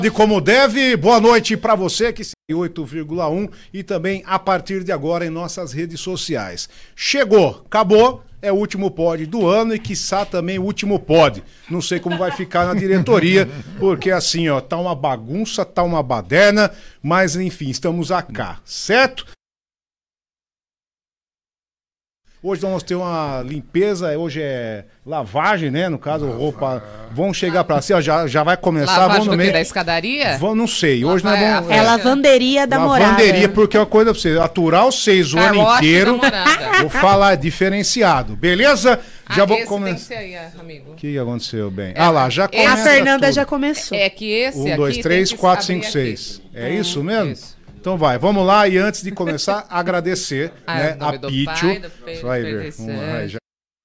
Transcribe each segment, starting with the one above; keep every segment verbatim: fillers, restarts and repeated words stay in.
De como deve, boa noite para você que segue oito vírgula um e também a partir de agora em nossas redes sociais. Chegou, acabou, é o último pod do ano e quiçá também o último pod. Não sei como vai ficar na diretoria, porque assim, ó, tá uma bagunça, tá uma baderna, mas enfim, estamos acá, certo? Hoje nós vamos ter uma limpeza, hoje é lavagem, né? No caso, roupa. Vão chegar pra cima, já, já vai começar. Lavagem vão no do meio... quê? Da escadaria? Vão, não sei. Hoje nós vamos. É, é lavanderia da morada. Lavanderia, porque é uma coisa pra você. Aturar os seis o ano inteiro. Vou falar diferenciado, beleza? Já ah, vou esse começar. Aí, amigo. O que aconteceu, bem? É, ah lá, já começa. A Fernanda tudo. Já começou. É que esse um, aqui. dois, três, quatro, cinco, aqui. seis. É hum, isso mesmo? Isso. Então vai, vamos lá. E antes de começar, agradecer ah, né, a Pitio. Você vai ver. Vamos lá, já.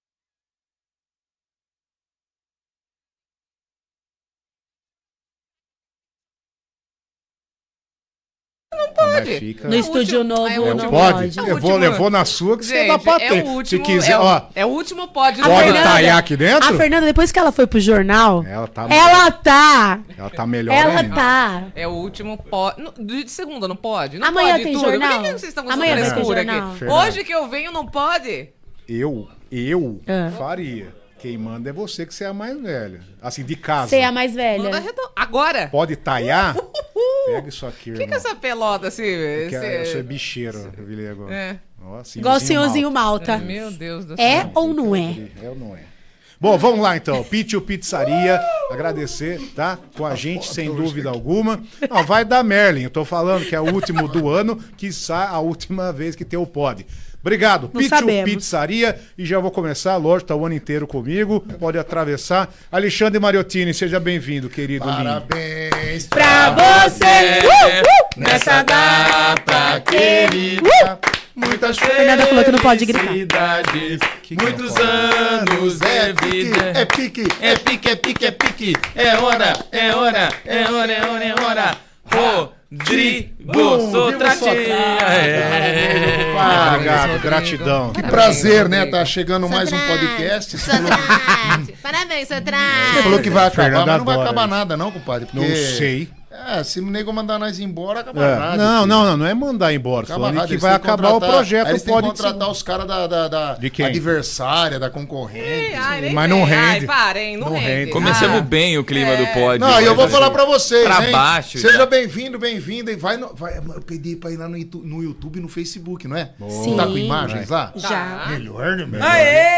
Não pode. Fica... No é estúdio último, novo é não pode. pode. Eu vou, eu vou na sua que gente, você dá pra ter. É o último, se quiser, é o, ó. É o último pod. Pode Fernanda, taiar aqui dentro? A Fernanda, depois que ela foi pro jornal, ela tá... Ela tá... Ela tá melhor Ela ainda. tá... É o último pod... De segunda, não pode? Não Amanhã pode tem tudo. jornal? Por que, que vocês estão com Amanhã essa vai ter frescura jornal. aqui? Fernanda. Hoje que eu venho, não pode? Eu, eu Ah. faria. Quem manda é você, que você é a mais velha. Assim, de casa. Você é a mais velha. Manda redondo. Agora? Pode taiar? Pega isso aqui, O que, que é essa pelota, assim? É que esse... eu sou bicheiro, eu vi agora. É. Ó, Igual o senhorzinho Malta. Meu Deus do céu. É ou não é? É ou não é? Bom, vamos lá então. Pitio Pizzaria, agradecer, tá? Com a gente, sem dúvida alguma. Não, vai dar Merlin. Eu tô falando que é o último do ano, quiçá a última vez que tem o pod. Obrigado, Não Pitio sabemos. Pizzaria. E já vou começar, lógico, tá o ano inteiro comigo. Pode atravessar. Alexandre Mariottini, seja bem-vindo, querido. Parabéns lindo. Pra você! Uh, uh, nessa data querida. Uh, muitas Fernanda falou que não pode gritar. felicidades, Que que muitos não pode? anos é vida. É pique. É pique, é pique, é pique. É hora, é hora, é hora, é hora, é hora. Rodrigo Sotratia. É. Ah, obrigado, gratidão. Que prazer, né? Tá chegando mais um podcast. Você falou, Parabéns, você Sotrate. falou que vai acabar, Fernanda mas não vai adora acabar isso. nada não, compadre. Não porque- sei. É, se o nego mandar nós embora, acaba É. nada. Não, filho. não, não, não é mandar embora. Acaba Falando nada, que eles vai têm que acabar o contratar- projeto. aí eles têm que Pode contratar os caras da, da, da De quem? adversária, da concorrente. Ai, nem Mas não vem. rende. Ai, parem, não, Não rende. rende. Começamos Ah. bem o clima É. do pod. Não, e eu vou mas falar assim, pra vocês, pra hein? baixo Seja já. bem-vindo, bem-vinda. E vai, no, vai. Eu pedi pra ir lá no YouTube, no YouTube e no Facebook, não é? Sim. Tá com imagens lá? Já. Melhor, né? Melhor.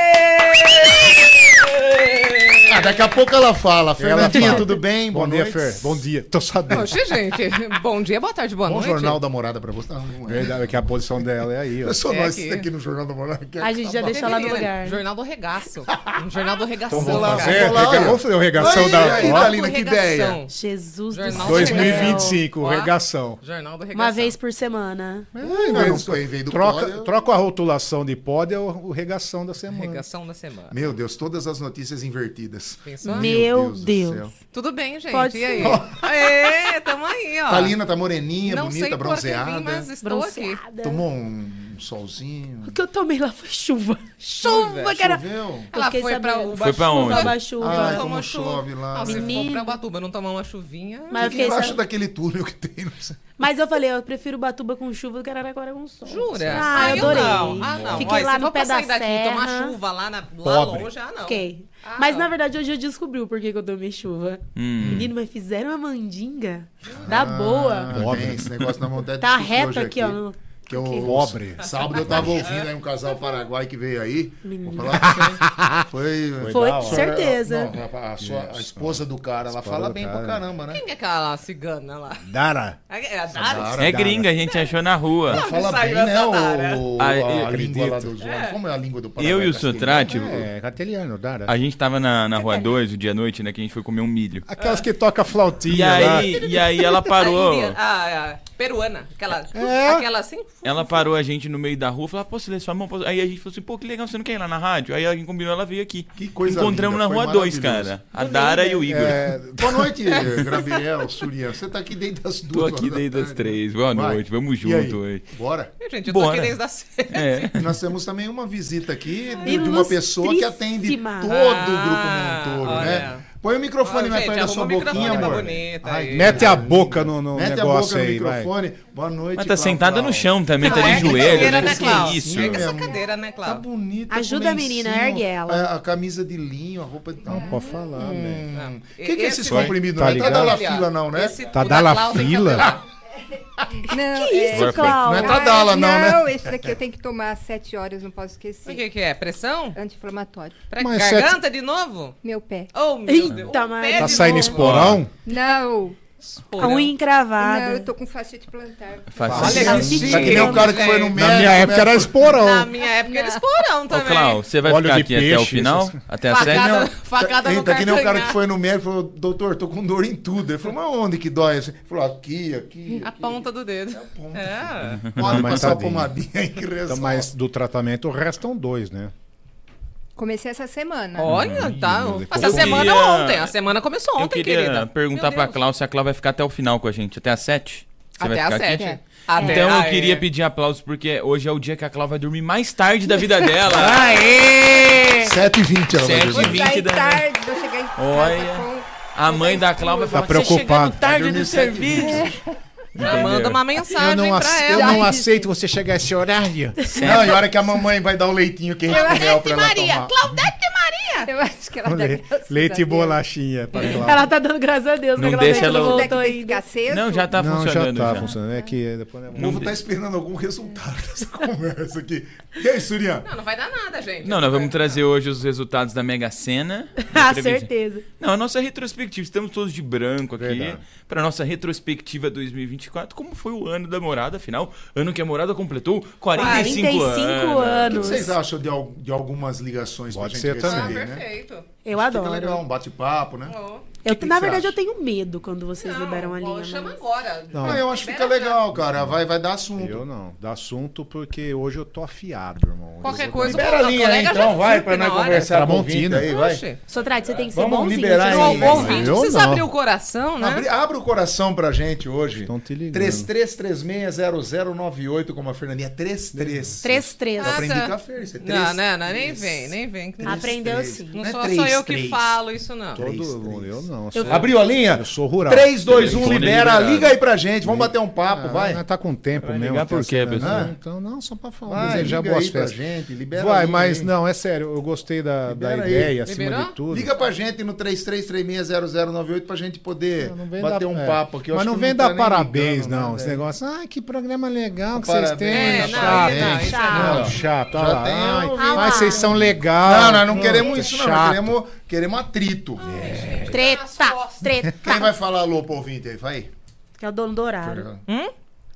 Ah, daqui a pouco ela fala. Fernandinha, fala. tudo bem? Bom Boa dia, noite. Fer. Bom dia. Tô sabendo. Oxe, gente. Bom dia, boa tarde, boa Bom noite. Jornal da Morada pra você. Não, não é. Verdade, é que a posição dela é aí, ó. Eu sou É nós aqui. aqui no Jornal da Morada. que A gente já acaba- deixou lá no lugar. Jornal do Regaço. Um jornal do Regação. Então vamos lá, fazer, vamos lá, rega- olha. vamos fazer o regação Aí, da aí, ó, Dalina, que Regação. ideia. Jesus do Jornal céu. dois mil e vinte e cinco, Ó. regação. Jornal do Regação. Uma vez por semana. É, Não, mas não foi, veio do troca, pódio. troca a rotulação de pod, é o, o regação da semana. Regação da semana. Meu Deus, todas as notícias invertidas. Pensou? Meu do Deus. céu. Tudo bem, gente. Pode e aí? ser. Aê, tamo aí, ó. Thalina tá moreninha, Não bonita, sei por que bronzeada. vim, mas estou aqui. Bronzeada. Tomou um solzinho. O que eu tomei lá foi chuva. Chuva, que era... Choveu? Ela fiquei foi pra sabendo. Ubatuba. Foi pra onde? Ubatuba. Ai, Tomou como chuva. chove lá. Não, se Menino. for pra Ubatuba não tomar uma chuvinha... Mas eu Fiquei fiquei embaixo sabendo. daquele túnel que tem. Não sei. Mas eu falei, eu prefiro Batuba com chuva do que Araraquara com sol. Jura? Ah, eu adorei. Não. Ah, não. Fiquei Olha, lá se no for pé pra da sair daqui e serra. tomar chuva lá, na, lá Pobre. longe, ah, não. Fiquei. Ah, Mas não. na verdade hoje eu descobri o porquê que eu tomei chuva. Hum. Menino, mas fizeram uma mandinga da boa. Ah, Pobre. tem esse negócio na vontade Tá de discutir reto hoje aqui, ó. no- Que eu, Pobre. Sábado eu tava ouvindo aí um casal paraguai que veio aí. Vou Menino. falar pra você. Foi. Foi, da hora. certeza. Não, a, a sua- a esposa do cara, ela Esposa fala do bem cara. pra caramba, né? Quem é aquela cigana lá? Dara. É a Dara? Dara. É gringa, a gente achou na rua. Ela fala saiu bem, né? essa Dara? O, Ah, a eu língua lá acredito. dos homens. Como é a língua do Paraguai? Eu e o castelhano? Sotrate, É, castelhano, Dara. a gente tava na, na Rua dois, o dia à noite, né, que a gente foi comer um milho. Aquelas que toca flautinha E lá. aí, e aí ela A parou, indiana- a, a peruana. Aquela, É. aquela assim. ela parou a gente no meio da rua, falou, ah, posso ler sua mão? Posso? Aí a gente falou assim, pô, que legal, você não quer ir lá na rádio? Aí alguém combinou, ela veio aqui. Que coisa Encontramos linda, na foi Rua dois, maravilhoso. cara. A Dara e o Igor. É, boa noite, Gabriel, Surian. Você tá aqui desde as Tô duas. aqui horas da desde as tarde. três. Boa Vai. noite, vamos E aí? junto hoje. Bora. Gente, eu tô Bora. aqui desde as sete. É. E nós temos também uma visita aqui de, de uma pessoa que atende todo Ilustríssima. o Grupo Ah, Montoro, olha. né? Põe o microfone Ó, mais gente, perto da sua arruma o boquinha, microfone, tá amor. bonita Ai, aí. Mete a boca no, no Mete a negócio boca no aí, vai. microfone. Boa noite, Mas tá Clau, sentada Clau. no chão também, tá Não, de é que joelho. cadeira, né? né, Que Clau? isso? É que essa Mesmo. cadeira, né, Tá Clau? bonita. Ajuda com a menina, lencinho, ergue ela. A, a camisa de linho, a roupa de... Não, pode falar, né? Não. O que, que é esses Esse- comprimidos? Tá Não é tá da ligado? fila, não, né? Esse- Tá o da da la Clau tem fila? cabelo. Não, Que isso, Agora foi. Clau? Não é Tadala, não, né? Não, esse daqui eu tenho que tomar às sete horas, não posso O esquecer. que que é? Pressão? Anti-inflamatório. Pra Mas garganta de novo? Meu pé. Oh, meu Eita, Deus. O mas- pé Tá de saindo novo. esporão? Não, A unha encravada. não, eu tô com fascite plantar. Faz Olha assim. que Tá chique, Tá que nem o cara que foi no gente. médico. Na minha época era Na esporão. minha época era esporão Ô, também. Clau, você vai Óleo ficar de aqui até o peixe, final? essas- Até a sete? Facada, Não. facada no Tá que nem o cara calcanhar. que foi no médico e falou, doutor, tô com dor em tudo. Ele falou, mas onde que dói? Ele falou, aqui, aqui. A ponta do dedo. É. Pode mas passar uma tadinho. pomadinha aí que Então, resolve. mas do tratamento restam dois, né? Comecei essa semana. Olha, tá. meu Deus. Essa Eu semana queria- ontem. A semana começou ontem, Eu queria querida. perguntar Meu pra Deus. Clau se a Clau vai ficar até o final com a gente, até às sete? Você Até vai às ficar aqui? sete. É. Até- Então eu ah, é. queria pedir aplausos porque hoje é o dia que a Clau vai dormir mais tarde da vida dela. Aê! sete e vinte ela vai Sete dormir. e Vou vinte sair da tarde, vou chegar em casa Olha. com... A mãe da Clau vai falar Tá que você preocupada. chegando tarde Vai do dormir sete e serviço. Já manda uma mensagem Eu não, pra ace- ela. eu não aceito você chegar a esse horário. Não, e a hora que a mamãe vai dar o leitinho quente com mel pra ela Maria, tomar. Claudete Maria. Eu acho que ela Le- deve... Leite e bolachinha pra Cláudia. Ela tá dando graças a Deus, Não né? deixa ela ela- não Daqui voltou tem que ainda. ficar cedo. Não, já tá Não, já funcionando. tá já. funcionando. É que depois é O povo tá esperando algum resultado dessa conversa aqui. E aí, Surya? Não, não vai dar nada, gente. Não, nós vamos trazer hoje os resultados da Mega Sena. Ah, Previsão. certeza. Não, a nossa retrospectiva, estamos todos de branco aqui, Verdade. para nossa retrospectiva dois mil e vinte e quatro, como foi o ano da morada, afinal, ano que a morada completou quarenta e cinco, quarenta e cinco anos. O que anos. vocês acham de, al- de algumas ligações Pode pra ser gente também. Ah, receber, né? perfeito. Eu Fica adoro. legal, um bate-papo, né? Oh. Eu, que na você verdade, acha? eu tenho medo quando vocês Não, liberam a ó, linha. chama mas- agora. Não. Ah, eu acho que fica Libera já. legal, cara. Vai, vai dar assunto. Eu não, dá assunto porque hoje eu tô afiado, irmão. Hoje Qualquer eu vou coisa, dar- Libera a o linha aí, colega então, já vai, fica pra nós na hora. conversar com o Tramontina. ouvinte aí, vai. Oxe. Sotrate, você tem que ser Vamos bonzinho. liberar tipo, aí, O velho. ouvinte Eu precisa não. abrir o coração, né? Abre, abre o coração pra gente hoje. Estão te ligando. três três três seis zero zero nove oito, como a Fernandinha. três três. três três. Eu aprendi tá. com a Fer, isso é Não, três, não, não, nem três. vem, nem vem. Três, Aprendeu três. sim. Não Não é sou três, só eu que três. falo isso, não. Todo Três, mundo, três. eu não. Eu- sou- Abriu a linha? Eu sou rural. três, dois, um, Telefone libera. liberado. Liga aí pra gente, vamos bater um papo, Ah, vai. Nós tá com tempo Vai mesmo. ligar tá por quê, sendo- pessoal? Ah, Então, não, só pra falar. Vai, desejar liga boas aí pra festas. gente, libera a Vai, linha mas aí. não, é sério, eu gostei da, da Libera aí. ideia, acima Liberou? de tudo. Liga pra gente no três três três seis zero zero nove oito pra gente poder Não, não vem bater dar- um é. papo aqui. Eu Mas acho não que vem tá dar nem parabéns, ligando, não. né, Esse velho? negócio, ai, que programa legal que Parabéns, vocês têm. É, É, não, chato, isso não, hein? isso Chato. Não, chato, olha Já lá. tem Ai, um- Ah, mas lá. vocês são legais. Não, nós não Pronto, queremos isso, não. Nós chato. queremos, queremos atrito. Treta, treta. Quem vai falar alô pro ouvinte aí? Vai. Que é o dono do horário. Hum?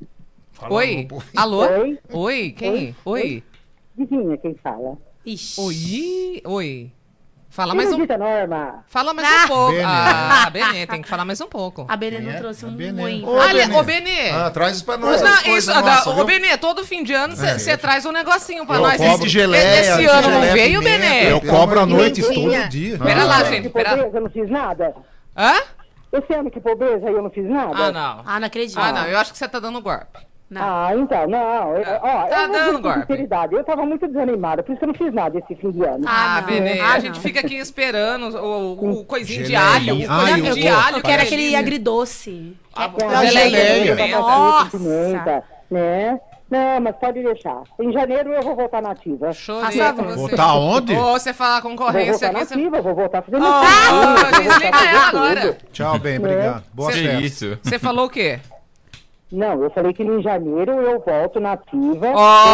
Fala Oi? alô pro ouvinte. Alô? Oi? Oi? Quem? Oi? Vizinha, quem fala? Ixi. Oi? Oi? Fala mais um... Benedita Norma. Fala mais Ah. um pouco. Benê. Ah, Benê, tem que falar mais um pouco. A Benê Quem não é? trouxe A um Benê. ruim. Ô, Olha, Benê. ô Benê. Ah, traz isso pra nós. Não, as isso, coisas da- nossas, ô viu? Benê, todo fim de ano É, você eu- traz um negocinho pra Eu nós. cobro de geleia, Esse de ano não geleia, veio, pimenta. Benê? Eu Pelo cobro à amor de noite Deus. todo dia. Pera lá, Ah. gente, Que pera. pobreza, eu não fiz nada. Hã? Esse ano que pobreza eu não fiz nada. Ah, não. Ah, não acredito. Ah, não, eu acho que você tá dando golpe. Não. Ah, então, não. Eu, ó, Tá eu vou dando dizer com golpe. sinceridade. Eu tava muito desanimada, por isso que eu não fiz nada esse fim de ano. Ah, Ah, não. Benê, Ah, a gente não. fica aqui esperando o, o coisinho de Geleia. alho. O Ai, coisinho eu de gosto. alho. Eu que quero é aquele delícia. agridoce. Ah, Com a geleia, geleia, pimenta. Nossa. com pimenta, né? Não, mas pode deixar. Em janeiro eu vou voltar nativa. Chorei Faça com favor. você. Botar onde? Ou você falar Vou concorrência voltar aqui, você... nativa, vou voltar fazendo Oh, tudo. desliga ela agora. Tchau, bem, obrigado. Boa Que Que festa. isso? Você falou o quê? Não, eu falei que em janeiro eu volto nativa.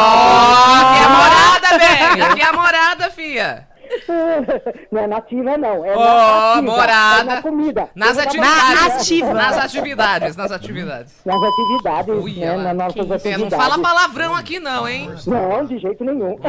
Ó, aqui é a morada, velho. Aqui é a morada, fia. Não é nativa, não. É Ó, nativa, morada. É na comida. Nas Eu vou dar atividades. uma- ativa. Nas atividades, nas atividades. Nas atividades, Ui, né? ela- Nas nossas Você atividades. não fala palavrão aqui não, hein? Não, de jeito nenhum.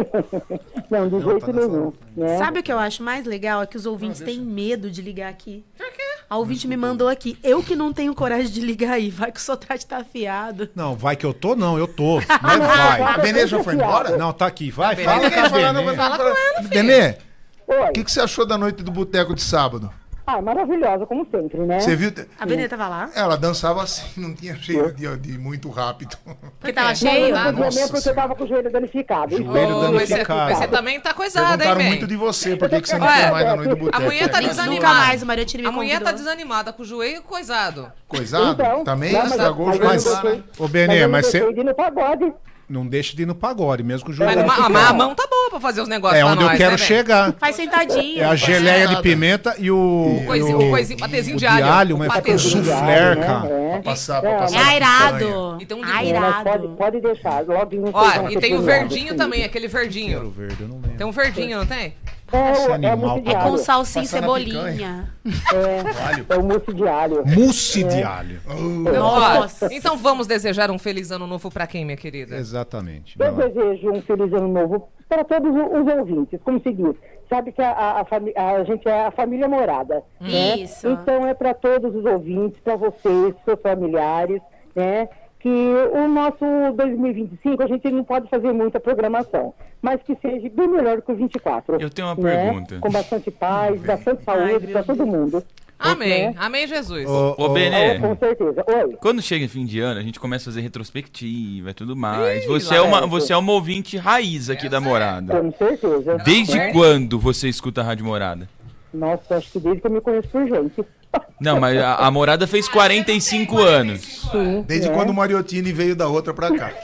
não, de jeito nenhum. Né? Sabe o que eu acho mais legal? É que os ouvintes têm medo de ligar aqui. Por quê? A ouvinte me mandou aqui. Eu que não tenho coragem de ligar aí. Vai que o Sotrate tá afiado. Não, vai que eu tô, não, eu tô. Mas vai. A Benê já foi embora? Não, tá aqui, vai, Benê, fala Ninguém com a fala, não, Benê. mas Fala fala- com ela, filho. Benê, Oi. o que, que você achou da noite do boteco de sábado? Ah, maravilhosa, como sempre, né? Você viu? A Benê tava lá? Ela dançava assim, não tinha cheiro de, de muito rápido. Porque tava Não, cheio? eu não podia Nossa mesmo porque eu Senhora. tava com o joelho danificado. Joelho Ô, mas, você, danificado. mas você também tá coisada, hein, Perguntaram bem? muito de você, por que, que você não Ué, foi mais na noite do boteco? A mulher tá É, desanimada. Nunca mais o Mariotini me A mulher tá convidou. desanimada com o joelho coisado. Coisado? Então, Também não, mas- estragou o mas eu joelho não lá, deixei- né? Ô, Benê, eu mas não você deixei de ir no pagode. não deixa de ir no pagode, mesmo com o Mas, joelho. a, mas a mão tá boa pra fazer os negócios É pra onde nós, eu quero né, velho? chegar. Faz sentadinho. É a geleia de pimenta e o... O coisinho, e o coisinho, patezinho o de alho. mas O fica um patezinho. soufflé, né? cara. É. Pra passar, É, pra passar. É na airado. Então, de- É, mas Airado. pode, pode deixar. Logo no Ó, e tem o verdinho também, aquele verdinho. Quero verde, eu não lembro. Tem um verdinho, não tem? É, Esse o- é animal. mousse de É com alho. salsinha e Passar na cebolinha. É, é o mousse de alho. Mousse de alho. Então, ó, Nossa. então vamos desejar um feliz ano novo pra quem, minha querida? Exatamente. Eu Vai lá. desejo um feliz ano novo para todos os ouvintes. Como se diz, sabe que a, a, a, fami- a gente é a família morada. Né? Isso. Então é para todos os ouvintes, para vocês, seus familiares, né? Que o nosso dois mil e vinte e cinco a gente não pode fazer muita programação, mas que seja bem melhor que o vinte e quatro. Eu tenho uma né? pergunta. Com bastante paz, bastante saúde para todo mundo. Amém. Né? Amém, Jesus. Ô, Ô, ô, Benê. É, com certeza. Oi. Quando chega fim de ano, a gente começa a fazer retrospectiva e tudo mais. Ih, Você lá é, uma, é. você é uma ouvinte raiz aqui da Morada. Com certeza. Desde Né? quando você escuta a Rádio Morada? Nossa, acho que desde que eu me conheço por gente. Não, mas a, a Morada fez quarenta e cinco anos. Sim, Desde né? quando o Mariottini veio da outra pra cá.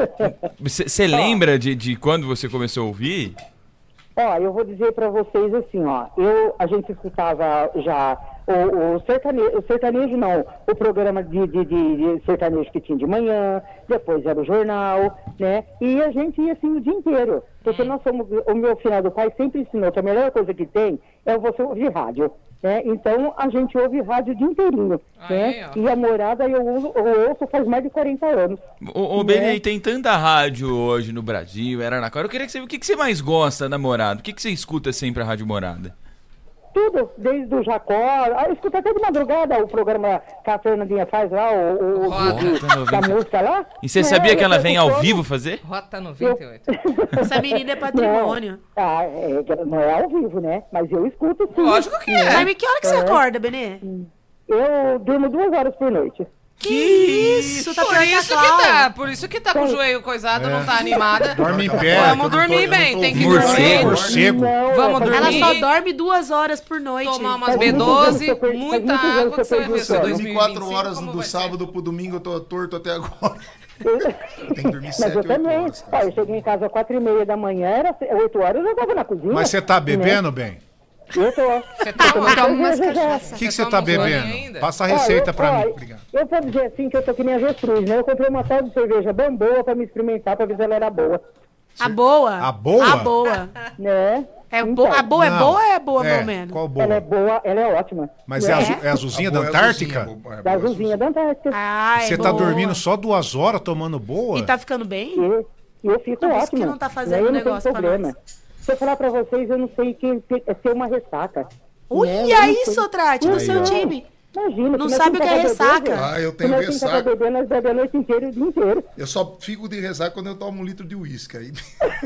Você lembra de, de quando você começou a ouvir? Ó, eu vou dizer pra vocês assim, ó, eu, a gente escutava já o, o sertanejo, o sertanejo não, o programa de, de, de, de sertanejo que tinha de manhã, depois era o jornal, né, e a gente ia assim o dia inteiro, porque nós somos, o meu finado pai sempre ensinou que a melhor coisa que tem é você ouvir rádio, né, então a gente ouve rádio o dia inteirinho, Aí, né, ó. e a Morada eu, uso, eu ouço faz mais de quarenta anos. Ô, ô Benê, tem tanta rádio hoje no Brasil, era na cara. Eu queria que você, o que, que você mais gosta da Morada? O que, que você escuta sempre a Rádio Morada? Tudo, desde o Jacó, ah, eu escuto até de madrugada o programa que a Fernandinha faz lá, o, o, o Roda. de- da música lá. E você É, sabia que eu ela tô vem ao escutando. vivo fazer? Rota noventa e oito. Essa menina é patrimônio. Não, ah, é, não é ao vivo, né? Mas eu escuto sim. Lógico que é. Mas que hora que você acorda, Benê? Eu durmo duas horas por noite. Que isso, tá Por pior que a isso que Clau. tá, por isso que tá com o joelho coisado, não tá animada. Dorme em pé. Vamos eu não tô- dormir eu não bem, tô tem que ouvindo. dormir. Morcego. Não, Vamos é, faz Ela dormir. só dorme duas horas por noite. Tomar umas Faz B muitos anos doze, que eu perdi- faz muita muitos anos água que que eu você vai perdi ver o seu sono. dois mil e vinte e vinte e cinco. quatro horas como do vai ser. sábado pro domingo, eu tô torto até agora. Tem que dormir Mas sete, eu oito também. horas, cara. Ó, eu cheguei em casa às quatro e meia da manhã, era oito horas, eu tava na cozinha. Mas você tá bebendo, bem? Né? Eu tô. Você tá Eu tomo umas cerveja já. cachaças. O que que Você você tá toma um solinho bebendo? ainda? Passa a Ó, receita eu- pra ó, mim. Obrigado. Eu vou dizer assim que eu tô que nem avestruz, né? Eu comprei uma tal de cerveja bem boa pra me experimentar, pra ver se ela era boa. A boa. A boa? A boa. Né? É Então, bo... A boa é Não. boa ou é boa, É, pelo menos? qual Ela é boa? boa, ela é ótima. Mas é, Né? azu- é azulzinha A da boa é Antártica? azulzinha, boa, é Da boa azulzinha da Antártica. Ah, é Você tá boa. dormindo só duas horas tomando boa? E tá ficando bem? E, e eu fico Não, por isso ótima. que não tá fazendo Né? Eu não tenho negócio pra problema. nós. Se eu falar pra vocês, eu não sei que que é ter uma ressaca. Olha Né? Eu não isso, sei. Trate, do Aí, seu ó. time. Imagina. Não se nós sabe o que é temos pra beber, ressaca. Ah, eu se tenho nós temos pra ressaca. beber, nós bebemos a noite inteira, o dia inteiro. Eu só fico de ressaca quando eu tomo um litro de uísque. Aí...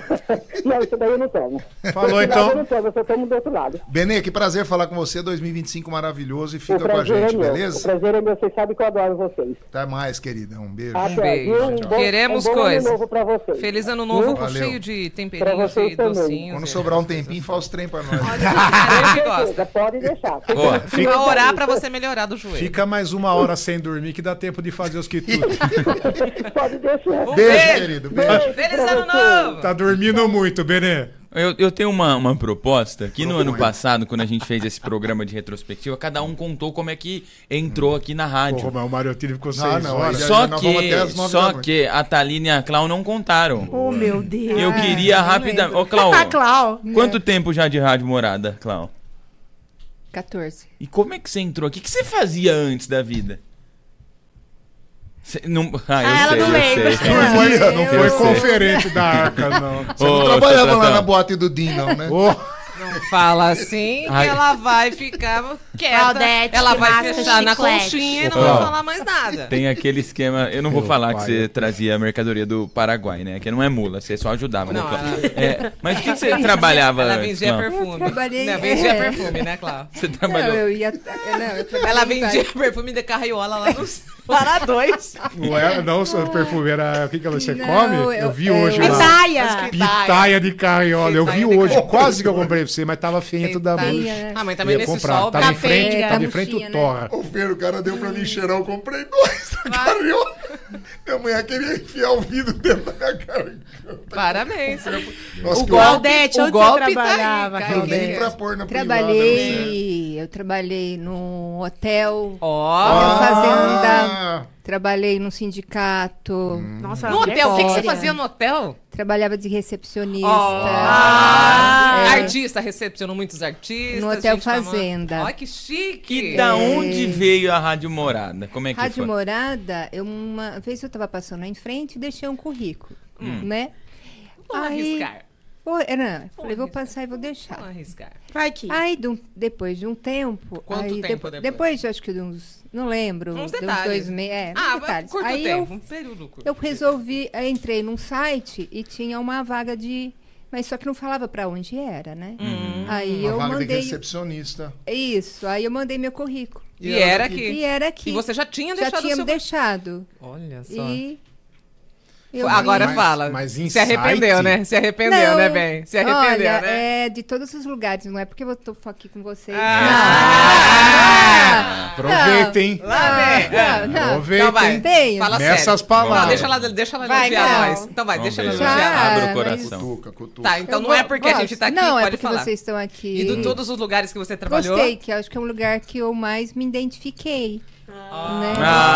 Não, isso daí eu não tomo. Falou Esse lado Eu então. não tomo, eu só tomo do outro lado. Benê, que prazer falar com você. dois mil e vinte e cinco maravilhoso e O fica com a prazer gente, é meu. O beleza? prazer é meu, vocês sabem que eu adoro vocês. Até mais, querida. Um beijo. Até, beijo. viu? Um bom- Queremos um bom ano coisa. novo pra vocês. Feliz ano novo, com Valeu. cheio de Pra temperinhos vocês e também. docinhos. Quando e- sobrar um tempinho, faz os trem pra nós. A gente gosta. Certeza, pode deixar. Ó, Fica a orar pra você melhorar do joelho. Fica mais uma hora sem dormir que dá tempo de fazer os quitutes. Pode deixar. Um Beijo, beijo. querido. Beijo. Feliz ano novo! Tá dormindo muito, Benê. Eu, eu tenho uma, uma proposta que no Proponha. ano passado, quando a gente fez esse programa de retrospectiva, cada um contou como é que entrou aqui na rádio. Porra, mas o Mariottini ficou Não, seis não, horas. aí já- Só nós vamos que, até as nove da só noite. que a Thaline e a Clau não contaram. Oh, meu Deus. Eu queria rapidamente. Ô, Clau, Ah, Clau. quanto tempo já de rádio morada, Clau? quatorze. E como é que você entrou aqui? O que você fazia antes da vida? Cê não... Ah, eu Ah, ela sei, não eu lembra. sei. Não foi, não Eu foi sei. conferente da Arca, não. Você não Ô, trabalhava lá Tatá. na boate do Din, não, né? Ô, Não fala assim que Ai. ela vai ficar quieta. Claudete, Ela que vai masca fechar na chiclete. conchinha e não Ó. vai falar mais nada. Tem aquele esquema, eu não vou Meu falar que pai, você eu- trazia a mercadoria do Paraguai, né? Que não é mula, você só ajudava, né? Não, Cláudio? ela- É, mas o que, que você trabalhava Ela antes, vendia Cláudio? perfume. Eu trabalhei- Não, vendia é. perfume, né, Cláudio? Você Não, trabalhou... eu ia. Não, eu trabalhei Ela em vendia vários- perfume de carriola lá no Para dois. Não, é, não, sua perfume era. O que, que você Não, come? Eu, eu- vi eu- hoje lá. Pitaia! Pitaia de carriola. Eu vi Pitaia de hoje, carriola. quase que eu comprei pra você, mas tava feito da Pitaia. bucha. né? Ah, mas Eu também ia nesse comprar. sol, Tava em café. frente, É, tava em tá frente o murchinha, né? Torra. Ô, Fer, o cara deu pra mim cheirar, eu comprei dois da cariola. Minha mulher queria enfiar o vidro dentro da minha garganta. Parabéns. Nossa, O que eu Claudete, o onde golpe você tá aí, trabalhava, cara. eu nem Claudete? pra pôr na privada, né? Trabalhei. Eu trabalhei num hotel, Ó. hotel Ah. fazenda. Trabalhei num sindicato. Nossa, No hotel, o que, que você Olha. fazia no hotel? Trabalhava de recepcionista. Ah, É. Artista, recepcionou muitos artistas. No Hotel gente famosa. Fazenda. Olha que chique. E da onde veio a Rádio Morada? Como é que Rádio foi? Morada, eu, uma vez eu tava passando em frente e deixei um currículo, né? Vamos arriscar. Pô, era, falei, vou passar e vou deixar. Vamos arriscar. Vai que. Aí, de um- depois de um tempo... Quanto aí, tempo depo- depois? acho que de uns... Não lembro. Uns de uns detalhes. dois meses. É, uns Ah, detalhes. curto Aí tempo. eu, Um período curto. eu resolvi... Eu entrei num site e tinha uma vaga de... Mas só que não falava pra onde era, né? Hum. Aí Uma eu vaga de mandei... recepcionista. Isso, aí eu mandei meu currículo. E era aqui. aqui. E era aqui. E você já tinha Já deixado tinha o seu... deixado. Olha só. E... eu Agora Mas- fala. mas em Se arrependeu, site? né? Se arrependeu, Não. né, bem? Se arrependeu, Olha, né? é de todos os lugares, não é porque eu tô aqui com vocês. Ah! Aproveita, hein? Lá vem. Não, não. Aproveita, Então vai. hein? Tenho. Fala Nessas sério. palavras. Não, deixa ela, deixa ela Vai, elogiar não. nós. Então vai, Vamos deixa ela ver. elogiar. Já. Abra o mas- coração. Cutuca, cutuca. Tá, então Eu não é go- porque a gente gosto. tá aqui, Não, é pode porque falar. vocês estão aqui. E de todos os lugares que você trabalhou? Gostei, que eu acho que é um lugar que eu mais me identifiquei. Né?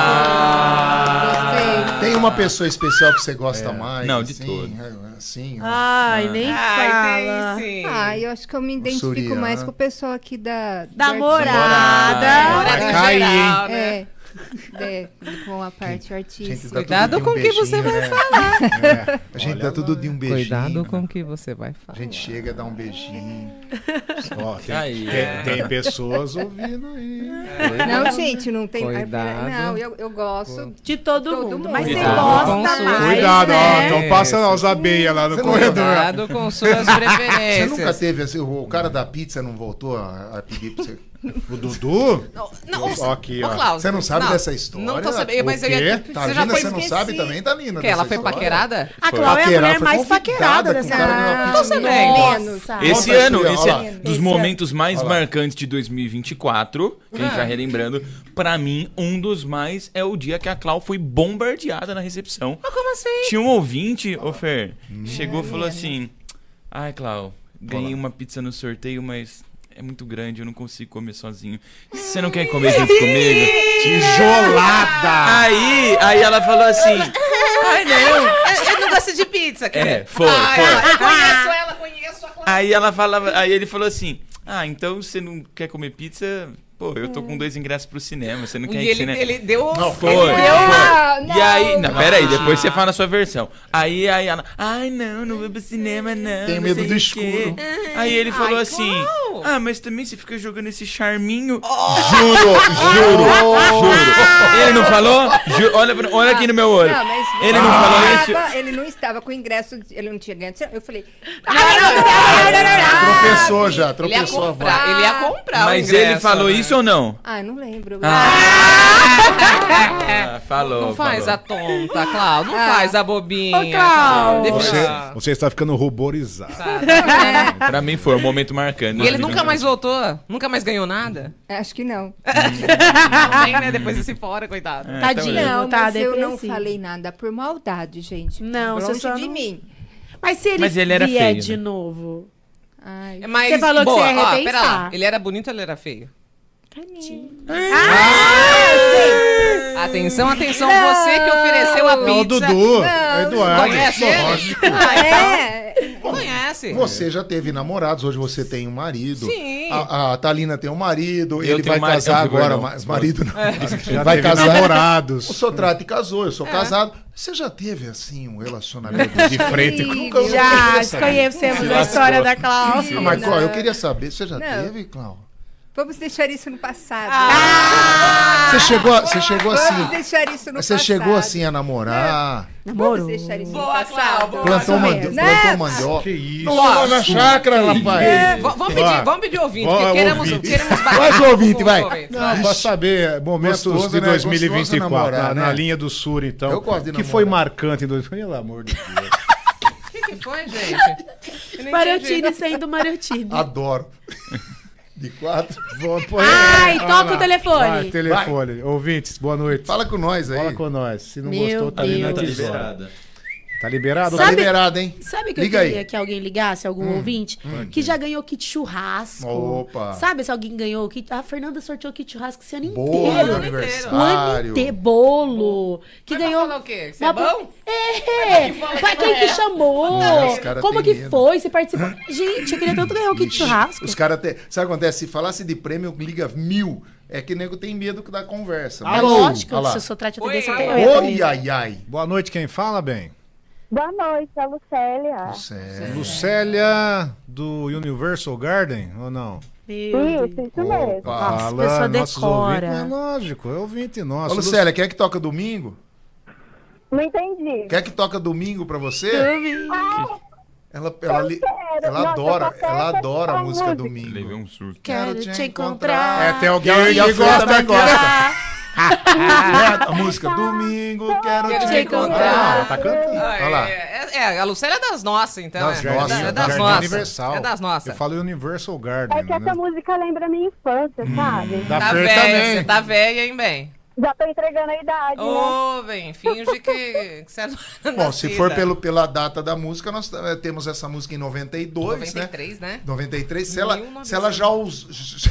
Ah. Gostei. Tem uma pessoa especial que você gosta mais? Não, de assim, todos. é, Assim, ó. Ai, nem Ai, fala. tem sim. Ah, eu acho que eu me identifico Suriana. mais com o pessoal aqui da... Da do morada. Morada Vai em cair, geral, arti- né? É, é, com a parte Gente, artística. dá Cuidado tudo de um com o que você beijinho, vai né? É. A gente Olha dá tudo lá. de um beijinho. Cuidado com o que você vai falar. A gente chega, dá um beijinho. Ó, tem, Aí, tem- é. tem pessoas ouvindo aí. Não, gente, não tem... Cuidado. Não, eu, eu gosto... De todo, Todo mundo. mundo. Mas você Cuidado gosta com mais, suas- Cuidado, ó. né? Então passa as abelhas lá no Você não corredor. Cuidado com suas Você preferências. nunca teve assim, o cara da pizza não voltou a, a pedir pra você? O Dudu? Não, não, Ó, aqui, ô, ó. Cláudio, Você não sabe dessa história? Não tô sabendo, O mas eu quê? ia... Tá, Você já Nina, foi você não esqueci. sabe também, tá, Nina? Que ela dessa foi história? paquerada? A Cláudia é a Paquerar, mulher foi mais convidada paquerada com o dessa cara numa área. pizza. sabendo. Menos. Esse Conta a ano, sua, esse olha é lá. dos Esse momentos mais Olha lá. marcantes de dois mil e vinte e quatro, que a gente vai relembrando, pra mim, um dos mais é o dia que a Clau foi bombardeada na recepção. Mas como assim? Tinha um ouvinte, ô Fer, chegou e falou assim: ai, Clau, ganhei uma pizza no sorteio, mas é muito grande, eu não consigo comer sozinho. Você não quer comer junto comigo? Tijolada! Aí, aí ela falou assim: ai, não. Ele não gosta de pizza, cara. É, foi, Ah, foi. Eu conheço ela, conheço a Cláudia. Aí ela falava, aí ele falou assim: ah, então você não quer comer pizza? Pô, eu tô com dois ingressos pro cinema, você não quer E ir pro ele, cinema? ele deu... Não, Foi, foi. foi. Ah, E aí, não, não. peraí, depois você fala a sua versão. Aí, aí ela, ai não, não vou pro cinema não. Tenho não medo sei do o escuro. quê. Aí ele falou Ai, assim, Clau. ah, mas também você fica jogando esse charminho. Juro, juro. Juro. Ele não falou? Ju- olha, pra- olha aqui no meu olho. Não, mas Ele não falou isso? estava- Ele não estava com ingresso, ele não tinha ganho. Eu falei... Tropeçou já, Ele ia tropeçou a vaga. comprar, ele ia comprar o Mas ingresso, ele falou né? isso ou não? Ah, não lembro. Ah, falou. Não faz falou. a tonta, Cláudio. Não Ah. faz a bobinha. Ô, Cláudio. Deixa- Você, você está ficando ruborizado. Pra mim foi um momento marcante. E ele nunca mais voltou? Nunca mais ganhou nada? Acho que não. Não tem, né? Depois desse fora, coitado. É, Tadinho. tá Não, tá mas eu não depressivo. falei nada por maldade, gente. Não, você Longe só de não- mim. Mas se ele, Mas ele era vier feio, de né? novo... Ai, Mas, Você falou que boa, você ia ó, repensar. pera lá. Ele era bonito ou ele era feio? Ah, Atenção, atenção. Você que ofereceu a É o pizza. Dudu, Não, Eduardo. Conhece ele? lógico. Ah, então, é. conhece. conhece. Você já teve namorados, hoje você tem um marido. Sim. A, a Thalina tem um marido, Eu ele tenho vai mari- casar eu fui agora, não. mas marido não. Já Vai teve casar. namorados. O Sotrate casou, eu sou casado. Você já teve, assim, um relacionamento de frente? Nunca eu Já, queria saber. conhecemos a história da Cláudia. Ah, mas, Não. Cláudia, eu queria saber, você já Não. teve, Cláudia? Vamos deixar isso no passado. Você chegou, a- você chegou Vamos assim, deixar isso no você passado. chegou assim a namorar, Namoro. Vamos deixar isso no Boa, passado. Cláudia. plantou, mais ou mandi menos. plantou Né? mandioca. Que isso. Não lá na chácara, rapaz. V- Vamos pedir, Ó, vamos pedir ouvinte, ó, porque queremos, ouvinte. queremos Vai, seu ouvinte, com os vai. ouvintes. Não, pra saber, momentos Gostoso, de né? dois mil e vinte e quatro, Gostoso namorar, na, na né? linha do Sur, então. Eu gosto de que namorar. foi marcante em dois mil. Pelo amor de Deus. O que, que foi, gente? Eu não Mariotini entendi. sendo Mariotini. Adoro. De quatro. Vamos pôr- Ai, Vai toca lá. o telefone. Vai, telefone. Ouvintes, boa noite. Fala com nós aí. Fala com nós. Se não Meu gostou, tá Deus. liberado. Tá liberada. Tá liberado? Tá Sabe- liberado, hein? Sabe que eu Liga queria aí. que alguém ligasse, algum ouvinte, que já ganhou kit churrasco. Opa. Sabe se alguém ganhou o kit? A Fernanda sorteou kit churrasco esse ano Bolo inteiro. de O ano aniversário. inteiro. Bolo. Que Mas vai ganhou. falar o quê? Você uma é bo- bom? É! Pra quem que chamou? Não, os cara Como tem que medo. foi? Você participou? Gente, eu queria tanto ganhar o kit churrasco. Os caras até. Sabe o que acontece? Se falasse de prêmio, liga mil. É que o nego tem medo da conversa. É Mas- lógico, Olha lá. se eu sou trate Oi, atendência, eu oi. tenho- eu ia Oi, atender. ai, ai. Boa noite, quem fala, bem? Boa noite, é a Lucélia. Sério. Lucélia do Universal Garden, ou não? Meu Isso, Deus. isso mesmo. Nossa, a pessoa nossos decora. ouvintes. É lógico, é ouvinte nosso. Ô, Lucélia, quer que toca domingo? Não entendi. Quer que toca domingo pra você? Eu vi. Ela, ela, li- quero. ela Nossa, adora, eu só quero ela essa adora a música música. domingo. Levei um surto. Quero te encontrar. É, tem alguém E a que Fran gosta também aqui. gosta. É, a música Domingo, quero Quero te te encontrar. encontrar. Ah, tá cantando. Ah, Olha lá. é, é, é, a Lucélia é das nossas, então. Das é. nossas. É, das Jardim nossas. Universal. É das nossas. Eu falo Universal Garden, É que essa né? música lembra a minha infância, sabe? Da Tá Fer velha, também. você tá velha, hein, bem? Já tô entregando a idade, né? Ô, bem, finge que, que você é Bom, se for pelo, pela data da música, nós eh, temos essa música em noventa e dois, noventa e né? três, né? noventa e três. Se ela, mil e novecentos. se ela já, us-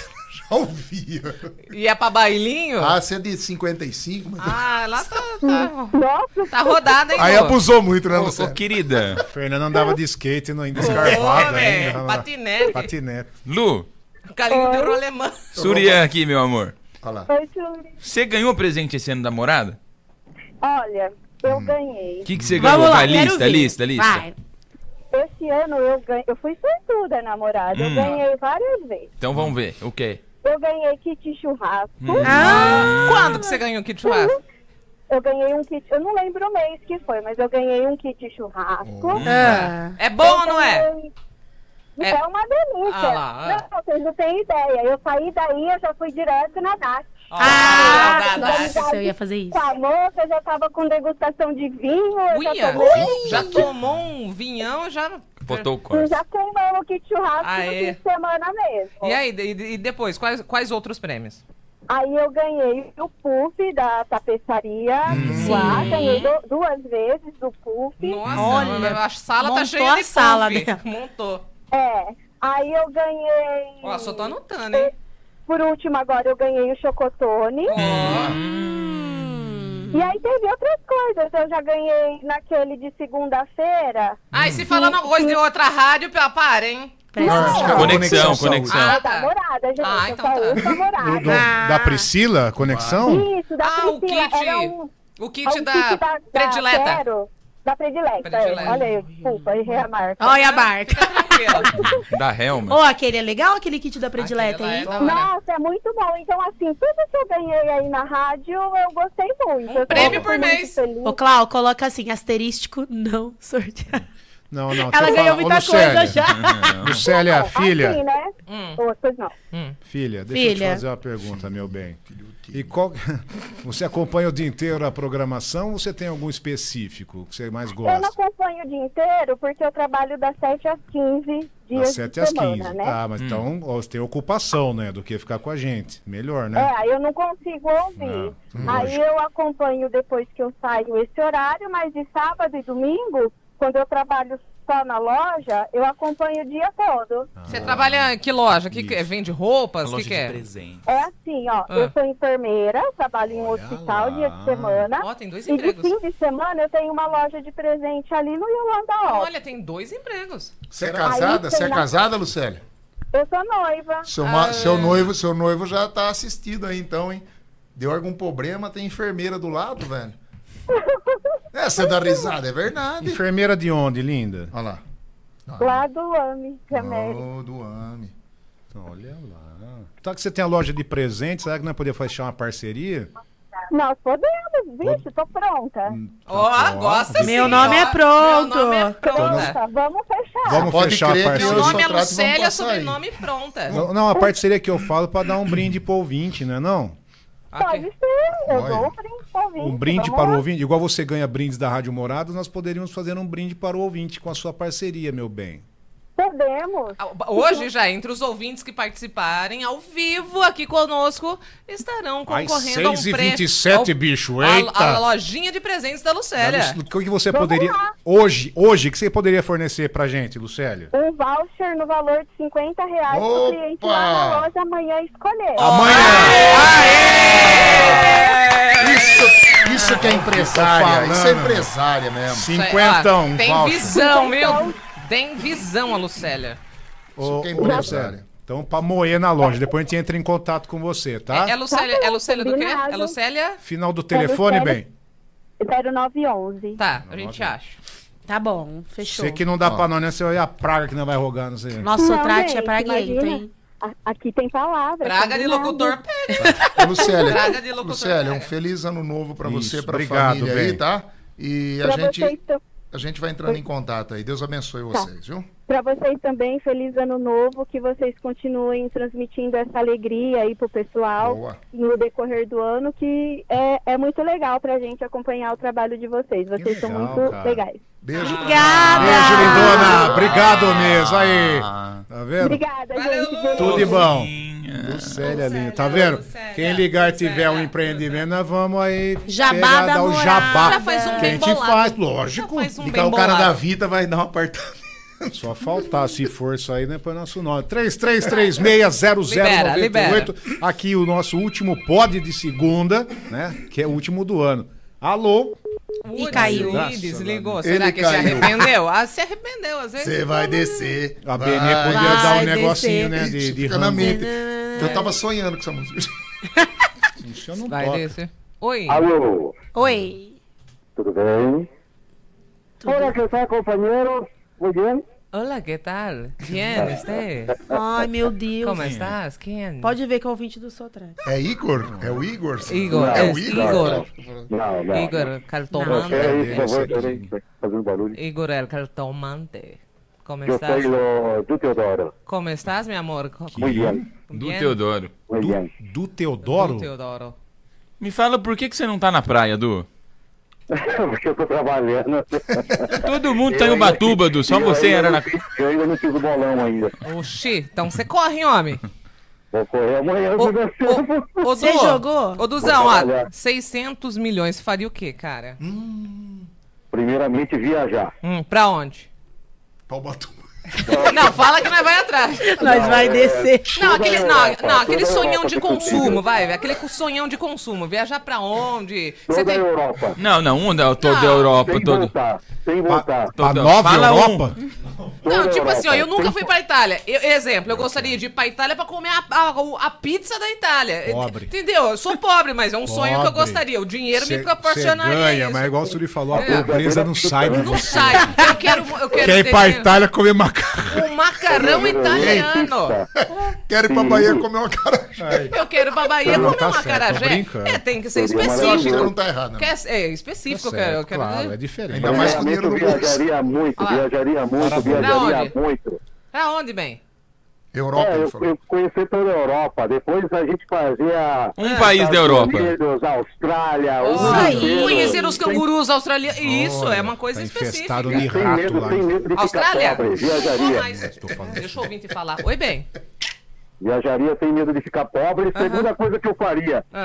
já ouvia. E é pra bailinho? Ah, você é de cinquenta e cinco? Mas... Ah, lá tá, tá, Nossa, tá rodada, hein, Aí Lu? abusou muito, né, Ô, ô, Lucélia? querida, Fernanda andava de skate ainda Ô, escarvada velho, ainda. patinete. Patinete. Lu, Calinho de ouro alemã. Surian aqui, meu amor. Olha lá. oi, Churi. Você ganhou presente esse ano da morada? Olha, eu Hum. ganhei. O que, que você Vamos ganhou? lá, Vai, quero lista, ver. lista, lista. Vai. Esse ano eu ganhei. Eu fui sortuda, namorada. Hum. Eu ganhei várias vezes. Então vamos ver. O quê? Eu ganhei kit churrasco. Ah, Quando que você ganhou o kit churrasco? Eu ganhei um kit. Eu não lembro o mês que foi, mas eu ganhei um kit churrasco. ah. É bom ou não é? ganhei- É- É uma delícia. Ah lá, ah. Não, vocês não têm ideia. Eu saí daí, eu já fui direto na D A C. Ah, da- da- nossa, eu ia fazer isso. Com a moça, eu já tava com degustação de vinho. Eu já Uia, tomei. já tomou um vinhão, já... Botou o Eu corte. já queimamos o kit churrasco Ah, no é? fim de semana mesmo. E aí, e, e depois, quais, quais outros prêmios? Aí eu ganhei o puff da tapeçaria lá, ganhei du- duas vezes do puff. Nossa, Olha, a sala tá montou cheia a de sala puff. dela. Montou. É. Aí eu ganhei. Ó, só tô anotando, hein? Por último, agora eu ganhei o chocotone. Hum. E aí teve outras coisas. Eu já ganhei naquele de segunda-feira. Ah, e se falando coisa de outra rádio, pa- para, hein? Presta Não, atenção. acho que é Conexão, Saúde. conexão. Ah, Da tá. namorada, gente. Ah, eu então só tá. uso Do- namorada. do- da Priscila, conexão? Isso, da Ah, o Priscila. kit, Era um, o é kit um da kit da, predileta. Da, Quero, da predileta. Predileta. É. Olha aí, desculpa, errei a marca. Olha a barca. Fica tranquila. Da Helma. Ô, aquele é legal, aquele kit da predileta, Aquele lá é hein? da hora. Nossa, é muito bom. Então, assim, tudo que eu ganhei aí na rádio, eu gostei muito. Um Eu tô prêmio por muito mês. feliz. Ô, Clau, coloca assim, asterístico, não sorteado. Não, não. deixa Ela eu ganhou falar. Ô, muita Lucélia, coisa já. Lucélia, Assim, filha. né? Hum. Ô, pois não. Filha, deixa eu Filha. te fazer uma pergunta, meu bem. E qual... Você acompanha o dia inteiro a programação ou você tem algum específico que você mais Eu não gosta? acompanho o dia inteiro porque eu trabalho das sete às quinze dias Das sete de às semana, quinze. né? Tá, mas então ó, você tem ocupação, né? Do que ficar com a gente. Melhor, né? É, aí eu não consigo ouvir. Ah, aí eu acompanho depois que eu saio esse horário, mas de sábado e domingo, quando eu trabalho só na loja, eu acompanho o dia todo. Você trabalha em que loja? Que, que vende roupas? O que, que é? presente. É assim, ó, Ah. eu sou enfermeira, trabalho em um hospital dia de semana. Ó, tem dois E de empregos. fim de semana eu tenho uma loja de presente ali no Yolanda Ópera. Olha, tem dois empregos. Você é casada? Aí Você é tem na- casada, Lucélia? Eu sou noiva. Seu, ma- Ah. seu noivo, seu noivo já tá assistido aí, então, hein? Deu algum problema, tem enfermeira do lado, velho. É, você dá risada, é verdade. Enfermeira de onde, linda? Olha lá. Lá do AME, remédio. Oh, do AME. Olha lá. Tá que você tem a loja de presentes, será que nós podemos fechar uma parceria? Nós podemos, vixe, tô pronta. Ó, gosta sim. Meu nome é ó. pronto. Meu nome é pronta. Pronta, vamos fechar. Vamos Pode fechar a crer que parceria. eu Meu sou nome é trato e vamos Lucélia, passar aí. sobrenome pronta. Não, não, a parceria que eu falo é pra dar um brinde pro ouvinte, não é não? Pode Ok. ser, eu Olha. dou um brinde pro ouvinte. Um brinde vamos para o lá. ouvinte. Igual você ganha brindes da Rádio Morada, nós poderíamos fazer um brinde para o ouvinte com a sua parceria, meu bem. Podemos. Hoje, já, entre os ouvintes que participarem ao vivo aqui conosco, estarão Ai, concorrendo a um seis e prêmio. vinte e sete, bicho, eita! A, a lojinha de presentes da Lucélia. O que você Vamos poderia... lá. Hoje, hoje, o que você poderia fornecer pra gente, Lucélia? Um voucher no valor de cinquenta reais pro Opa! cliente lá na loja amanhã escolher. Amanhã! Isso, isso que é empresária. falando. Isso é empresária mesmo. Cinquentão, Ó, Tem voucher. visão, viu? Tem visão a Lucélia. Ô, que é ô, empresário. Lucélia, então, pra moer na loja, depois a gente entra em contato com você, tá? É, é Lucélia, é Lucélia do quê? Combinado. É Lucélia? Final do telefone, Lucélia. bem? zero nove onze. Tá, a gente acha. Tá bom, fechou. Você que não dá pra nós, né? Você olha a praga que não vai rogar, não sei. Nosso Não, sotrate é gente, praguento, imagina. hein? A- Aqui tem palavra. Praga de combinado. locutor pega. Ô, Lucélia, Praga de locutor, Lucélia, um pega. feliz ano novo pra você, Isso, pra obrigado, família aí, bem. tá? E a Pra gente, vocês, tam- a gente vai entrando em contato aí. Deus abençoe vocês, viu? pra vocês também, feliz ano novo, que vocês continuem transmitindo essa alegria aí pro pessoal Boa. no decorrer do ano, que é, é muito legal pra gente acompanhar o trabalho de vocês. Vocês são legal, muito cara. legais. Beijo. Obrigada! Beijo, lindona! Obrigado mesmo, aí! Tá vendo? Obrigada, Valeu, gente. Lu. Beijo. Tudo de bom. Lucélia. Lucélia, linda. Tá vendo? Lucélia, Quem ligar e Lucélia, tiver um Lucélia. empreendimento, nós vamos aí Jabá pegar, da dar o morada. jabá. Já faz um Que a bem gente bolado. faz, lógico. Já faz um Ligar bem o cara bolado. da Vita vai dar um apartamento. Só faltar, se for isso aí, né? Põe nosso nome. três três três seis zero zero Libera, nove oito. Aqui o nosso último pod de segunda, né? Que é o último do ano. Alô? E caiu. Ih, desligou. Ele Será que se caiu. arrependeu? Ah, se arrependeu, às vezes. Você vai descer. A vai. Benê podia Vai dar um descer. negocinho, né? De, Isso de fica na rango. mente. Eu tava sonhando com essa música. Isso eu não Vai toco. descer. Oi. Alô, Oi. tudo bem? Olá, que tal, companheiro? Muy bien? Hola, ¿qué tal? Bien, ¿usted? Ai, meu Deus. ¿Cómo estás? ¿Quién? Pode ver que é o ouvinte do sotrate. É Igor? É o Igor? Igor, É é o Igor? Igor. Não, não. Igor Cartomante. Peraí, por favor, peraí, tá fazendo barulho. Igor el Cartomante. ¿Cómo Eu estás? sou o do Teodoro. ¿Cómo estás, mi amor? Muy bien, Do Bien. Teodoro. muy Do, bien. do Teodoro? Do Teodoro. Me fala por que, que você não tá na praia, Du? Porque eu tô trabalhando. Todo mundo tá em Eu ainda Ubatuba, fiz- Du. Só eu você ainda era não na. fiz- Eu ainda não fiz o bolão ainda. Oxi, então você corre, homem. Vou correr amanhã. Ô, se der tempo. ô, ô, Você Du, jogou? Ô, Duzão, Vou ó, trabalhar. seiscentos milhões, você faria o quê, cara? Primeiramente, viajar. Hum, pra onde? Pau Batuba. Não, fala que nós vai atrás. Nós vai descer. Não, aquele, Toda não, Europa, não, aquele toda sonhão Europa de que consumo, possível. vai, aquele sonhão de consumo. Viajar pra onde? Você Toda a tem... Europa. Não, não, um da toda a Não, Europa, Sem todo. voltar. Sem voltar. A Todo- nova Fala um. Europa? Não, Toda a tipo assim, ó, eu Europa. nunca Sem- fui pra Itália. Eu- exemplo, eu gostaria de ir pra Itália pra comer a, a, a pizza da Itália. Pobre. Entendeu? Eu sou pobre, mas é um sonho que eu Pobre. gostaria. O dinheiro me Cê- proporcionaria cê ganha, isso. mas igual o Suri falou, a É. pobreza não sai de Não você. sai. Eu quero, eu quero Quer ir ter pra dinheiro. Itália comer macarrão. Um macarrão italiano. Quero ir pra Bahia comer uma cara. Eu quero ir pra Bahia Não, comer tá um certo, tô acarajé. brincando. É, tem que ser Seria Eu acho que você específico. não tá errado, não. Quer, é específico, Tá eu quero, eu certo, quero claro, dizer. é diferente. Ainda mais com dinheiro no Primeiramente, bolso. viajaria muito, Olha lá. viajaria muito, Parabéns. viajaria Pra onde? muito. Pra onde, bem? Europa, É, ele eu, falou. eu conheci toda a Europa. Depois a gente fazia. Um país da Europa. Estados Unidos, Austrália, o Isso mundo aí. inteiro. Conhecer os Sem- cangurus australianos. Isso, Olha, é uma coisa tá específica. infestado de Sem rato medo, lá. sem medo de ficar Austrália? pobre. Não vou Viajaria. mais. Deixa eu ouvir te falar. Oi, bem. Viajaria sem medo de ficar pobre. Segunda coisa que eu faria, Ah,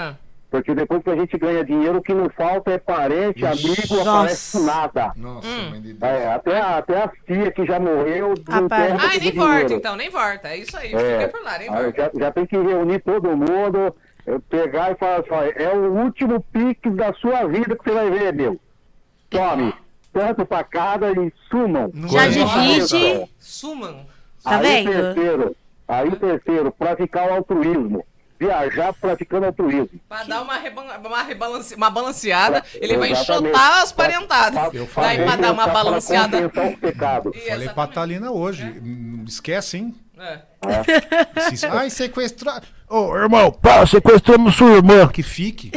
Porque depois que a gente ganha dinheiro, o que não falta é parente, amigo, Nossa. aparece nada. Nossa, Hum. mãe de Deus. É, até, a- até a tia que já morreu, não Rapaz. tem Ai, nem dinheiro. volta, então, nem volta. É isso aí, É, fica por lá, nem aí volta. já, já tem que reunir todo mundo, é, pegar e falar assim, ó, é o último pique da sua vida que você vai ver, meu. Tome, tanto pra cada e sumam. Já Vai, divide. Sumam. Tá aí vendo? terceiro, aí terceiro, praticar o altruísmo. Viajar praticando altruísmo. Pra dar uma, reban uma, rebalance uma balanceada, ele vai Exatamente. enxotar as parentadas. Eu Daí pra dar uma Pra balanceada. compensar os pecados. Falei pra Thalina hoje. Hum, Esquece, hein? É. Se- Ai, sequestrar. Ô, irmão, pá, sequestramos sua irmã. Que fique.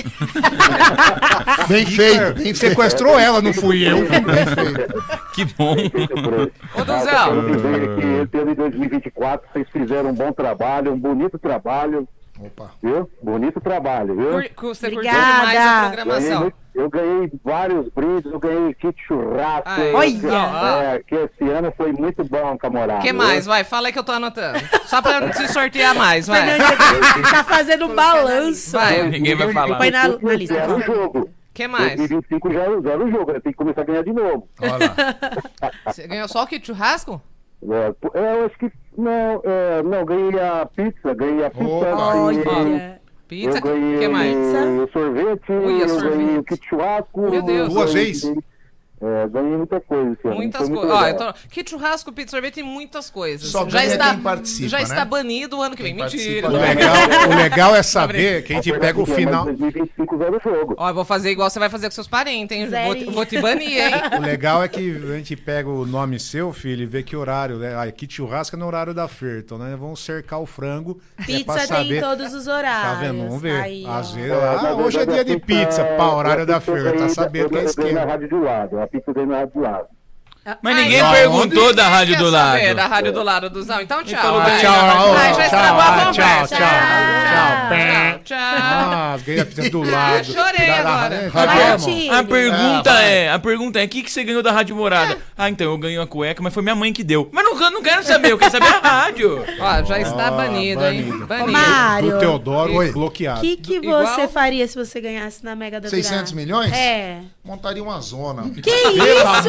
Bem feito, bem feito. Sequestrou ela, não fui eu. Que bom. Ô, Ah, Donzel. eu quero dizer que esse ano de dois mil e vinte e quatro vocês fizeram um bom trabalho, um bonito trabalho, Opa. viu? Bonito trabalho, viu? Cur- cu- Você curtiu Obrigada. demais a Ganhei programação. muito- eu ganhei vários brindes, eu ganhei kit churrasco. Ai, Olha. É, que esse ano foi muito bom, camarada. O que mais? Vai, fala aí que eu tô anotando. Só pra se sortear mais, vai. Fernandinha tá fazendo um balanço. Vai. Ninguém vai falar. Põe na, na lista. Zero o jogo. O que mais? dois mil e vinte e cinco já zero o jogo, né? Tem que começar a ganhar de novo. Olha lá. Você ganhou só o kit churrasco? É, pô, eu acho que. Não, é, não, ganhei a pizza, ganhei a pizza. Opa. ganhei- Olha. Pizza, eu ganhei o que mais? o sorvete, Ui, eu sorvete. ganhei o kit churrasco. Meu Deus. eu Duas ganhei- vezes? É, ganhei muita coisa esse ano. Muitas foi muito coisas. Ó, legal. eu tô... Kit churrasco, pizza, sorvete tem muitas coisas. Só já ganha está, quem participa, já né? está banido o ano que vem. Quem Mentira. O participa legal, o legal é saber que a gente A pega o verdade é, final. mas dois mil e vinte e cinco zero jogo. Ó, eu vou fazer igual você vai fazer com seus parentes, hein? Vou, Zerinho. vou te banir, hein? O legal é que a gente pega o nome seu, filho, e vê que horário, né? Ah, kit churrasco é no horário da feira. Então, né? Vamos cercar o frango. é pra Pizza tem saber. em todos os horários. Tá vendo? Vamos ver. Aí, Às ó. vezes, É, ah, na hoje é verdade, dia a de pizza, é- pá, horário a da pizza eu feira. Tá ganhei- sabendo que é eu ganhei na esquema. rádio do lado. A pizza eu ganhei na rádio do lado. Mas Ai, ninguém não. perguntou da rádio Quer do saber lado. Da rádio do lado do Zão. Então, tchau. falou vai. bem. Tchau, Ai, já estragou a tchau, conversa. tchau, tchau, Tchau, tchau. Ah, ganhei a pizza do lado. Chorei Da- da- agora. é, Vai, tá bom. Tio. A pergunta Ah, vai. é, a pergunta é, o que, que você ganhou da Rádio Morada? Ah, então eu ganhei uma cueca, mas foi minha mãe que deu. Mas não, eu não quero saber, eu quero saber a rádio. Ó, já está banido, hein? banido. Banido. Mário, Do Teodoro, Oi. bloqueado. o que, que Igual- você faria se você ganhasse na Mega da Virada? seiscentos milhões? É. Montaria uma zona. Que isso?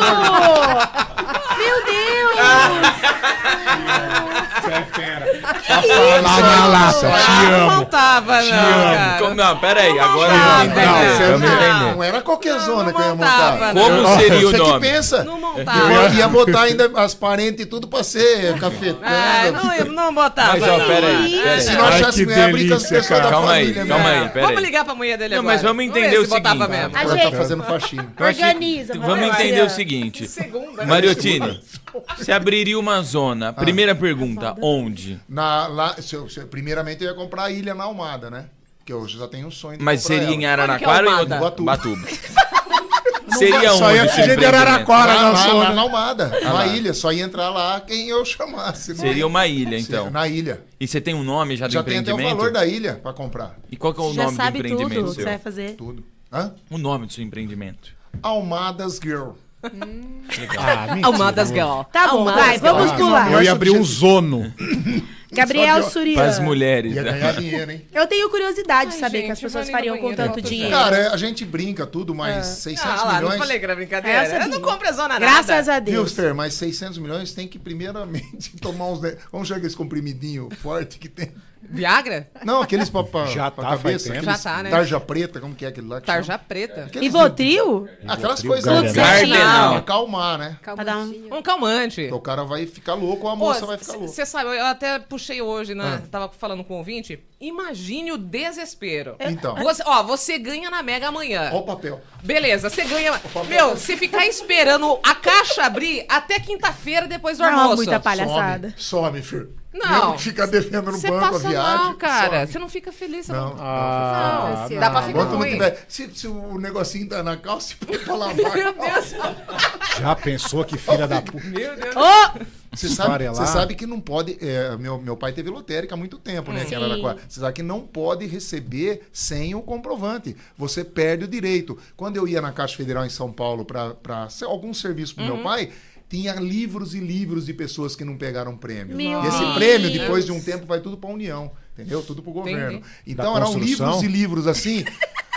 Meu Deus! Lá na laça, te Não amo. faltava, não, cara. Como, não, pera aí, agora Não, vamos entender. não, você vamos não. entender. Não era qualquer zona que eu ia montava, montar. não. Como seria o Você que nome? pensa? Não Eu montava. ia, ia botar ainda as parentes e tudo pra ser Ah, cafetando. não, eu não botava. Mas ó, não. pera aí, pera aí. Se não Ai, achasse que que ia abrir com as delícia, pessoas cara. da Calma aí, família calma mesmo. aí, pera Vamos aí. ligar pra mulher dele Não, agora. mas vamos ver entender o se botava seguinte. mesmo. A Ela tá gente- fazendo faxina. Eu acho que- Organiza, Vamos vai, entender vai. o seguinte. Segunda. Mariotini, você abriria uma zona. Primeira pergunta, onde? Na, lá, se eu- se- primeiramente eu ia comprar a ilha na Almada, né? Que eu já tenho um sonho de Mas comprar seria ela. em Araraquara ou em Almada? outro? Batuba. Seria Só ia onde? pro seu jeito de empreendimento? Araraquara, Lá, não lá, sou, lá né? na Almada, Ah, na lá. ilha. Só ia entrar lá quem eu chamasse. não Seria ia. uma ilha, então. Na ilha. E você tem um nome já do Já tem até o empreendimento? valor da ilha pra comprar. E qual que é o Você já nome do sabe tudo empreendimento que você seu? vai fazer. Tudo. Hã? O nome do seu empreendimento. Almadas Girl. Ah, mentira. Almadas Girl. Tá bom, Almadas vai, Girl. vamos Ah, pular. Eu ia abrir um zono. Gabriel Só de- Surian. Para as mulheres. Ia né? ganhar dinheiro, hein? Eu tenho curiosidade de Ai, saber gente, que as pessoas vai ali no fariam com banheiro, tanto eu tô dinheiro. Cara, a gente brinca tudo, mas seiscentos Ah, lá, milhões... não falei que era É, eu brincadeira. sabia. Eu não compro a zona nada. Graças a Viu, Deus. Fer, mas seiscentos milhões tem que primeiramente tomar uns... ne- Vamos chegar aqueles comprimidinhos fortes que tem. Viagra? Não, aqueles pra, pra, Já pra tá, faz cabeça. tempo. Aqueles Já tá, né? Tarja preta, como que é aquele lá? que Tarja chama? preta. Aqueles- E Votril? Aquelas coisas Gardenal. Gardenal. pra acalmar, né? Pra dar um- Calmantinho. Um calmante. Então o cara vai ficar louco ou a moça vai ficar louca. Você sabe, eu até puxei hoje, né? Ah. Tava falando com o ouvinte. Imagine o desespero. Então. Você, ó, você ganha na Mega amanhã. Olha o papel. Beleza, você ganha. Meu, você ficar esperando a caixa abrir até quinta-feira depois do Não, almoço. muita palhaçada. Some, some, filho. Não. Mesmo que ficar devendo no Você banco a passa viagem. mal, cara. some. Você não fica feliz. Você Não. não... Ah, Não, dá pra ficar Enquanto não ruim. tiver. Se, se o negocinho tá na calça, põe pra lavar. Meu Deus. já pensou que filha da puta. Meu Deus. Ô! Você sabe, Esfarelar. você sabe que não pode. é, meu, meu pai teve lotérica há muito tempo, né? aqui em Sim. Araraquara. Você sabe que não pode receber sem o comprovante. Você perde o direito. Quando eu ia na Caixa Federal em São Paulo para algum serviço pro Uhum. meu pai, tinha livros e livros de pessoas que não pegaram prêmio. Meu e esse Deus. prêmio, depois de um tempo, vai tudo para a União. Entendeu? Tudo pro governo. Entendi. Então Da eram construção. livros e livros assim.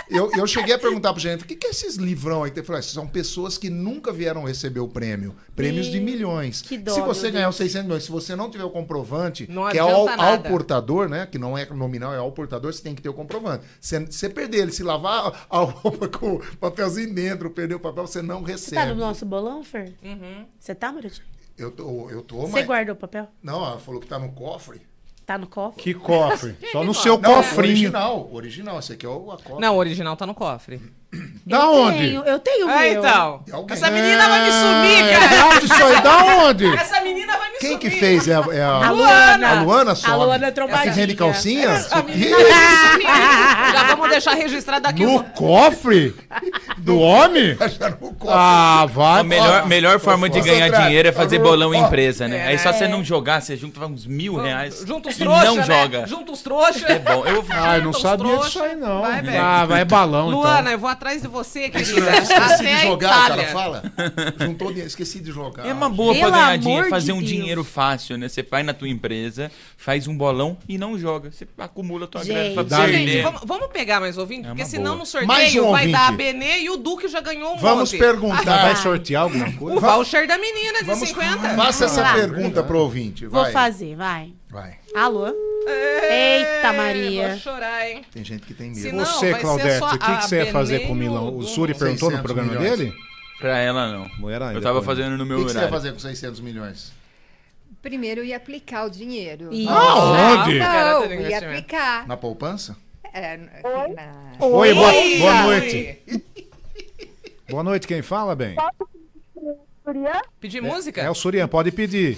Eu, eu cheguei a perguntar pro gente, o que, que é esses livrão aí? Ele falou, são pessoas que nunca vieram receber o prêmio. Prêmios Ih, de milhões. que dó, se você meu ganhar Deus. os seiscentos milhões, se você não tiver o comprovante, Não que é ao, adianta ao nada. portador, né? Que não é nominal, é ao portador, você tem que ter o comprovante. Se você perder ele, se lavar a roupa com o papelzinho dentro, perder o papel, você não Você recebe. tá no nosso bolão, Fer? Uhum. Você tá, Murati? Eu tô, eu tô, Você mas... guardou o papel? Não, ela falou que tá no cofre. Tá no cofre? Que cofre. Só no seu Não, cofrinho. original, original. Esse aqui é o a cópia. Não, o original tá no cofre. Da eu onde? Tenho, eu tenho o Ah, meu. então. De alguém. Essa menina vai me sumir, É, cara. da onde isso aí? Da onde? Essa menina vai me Quem sumir. que fez? É, a- é a, A Luana. A Luana sobe. A Luana é Essa que trombadinha. vende calcinha? A menina Ih, vai me sumir. Já vamos deixar registrado aqui. No cofre? Do homem? já no cofre. Ah, vai. A melhor, melhor forma de Ô, ganhar Sotrate, dinheiro é fazer ó, bolão em ó. empresa, né? É, Aí só né? você não jogar, você junta uns mil reais Junta os e trouxas, não né? joga. Junta os trouxas. É bom. Eu Ah, eu não Junta os sabia trouxas. disso aí, não. Vai, velho. Ah, vai balão, Luana, então. eu vou atrás de você, querida. Esqueci Até de a jogar, o cara Itália. fala. Juntou dinheiro, esqueci de jogar. É uma boa Pelo pra ganhar amor dinheiro, de fazer um Deus. dinheiro fácil, né? Você vai na tua empresa, faz um bolão e não joga. Você acumula a tua grana pra Gente. Dá perder. Gente, vamos, vamos pegar mais ouvinte, É porque uma senão boa. no sorteio Mais um vai ouvinte. dar a Benê e o Duque já ganhou um Vamos monte. perguntar. Vai sortear alguma coisa? O voucher da menina de Vamos, cinquenta. faça essa Vai. pergunta pro ouvinte. Vou Vai. fazer, vai. Vai. Alô? Eita, Maria. Vou chorar, hein? Tem gente que tem medo. Se não, Você, vai ser Claudete, só o que, que a você ia fazer Benê com o e Milão? o O Dom. Suri perguntou no seiscentos programa milhões. dele? Pra ela, não. Era Eu ainda tava com fazendo no O meu que, que você ia horário. fazer com seiscentos milhões? Primeiro eu ia aplicar o dinheiro. Ih. Aonde? Não, Não, Garota de ia investimento. aplicar. Na poupança? É, na- Oi, boa, Oi, boa Oi. noite. Boa noite, quem fala, bem? Surian? Pedir música? É o Surian, pode pedir.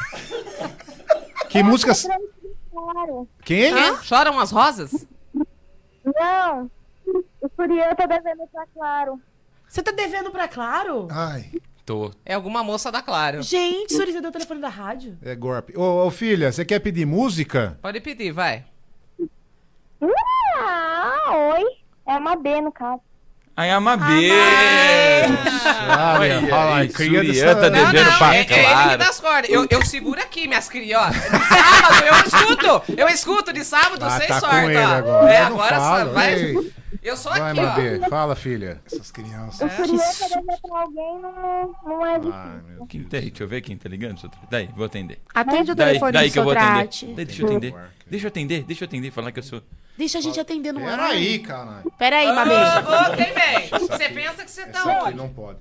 Que música... Claro. Quem? Hã? Choram as rosas? Não. O Surian tá devendo pra Claro. Você tá devendo pra Claro? Ai. Tô. É alguma moça da Claro. Gente, Suri, você deu o telefone da rádio? É golpe. Ô, ô, filha, você quer pedir música? Pode pedir, vai. Ah, oi. É uma B, no caso. Ai, Amabê! Ah, Olha olha lá, aí, cria Surian dessa- tá Não, devendo não, pra é, é ele que Claro. dá as cordas. Eu, eu seguro aqui, minhas crias, ó. De sábado eu escuto. Eu escuto de sábado, Ah, sem tá com sorte, ele ó. agora. É, Eu não agora falo, só vai. ei. Eu sou Vai, aqui, ó. Mabê, fala, filha. Essas crianças. O Surian tá devendo pra alguém, não, não é difícil. Ai, meu Quem tem? Deixa eu ver quem tá ligando. Sotrate. Daí, vou atender. Atende o Daí, telefone daí do que eu vou Sotrate. atender. Daí, deixa eu atender. Deixa eu atender, deixa eu atender. Falar que eu sou... Deixa a gente atender no ar. Peraí, caralho. Peraí, Mabê. Ô, ô, quem vem? Você pensa que você tá Essa aqui onde? não pode.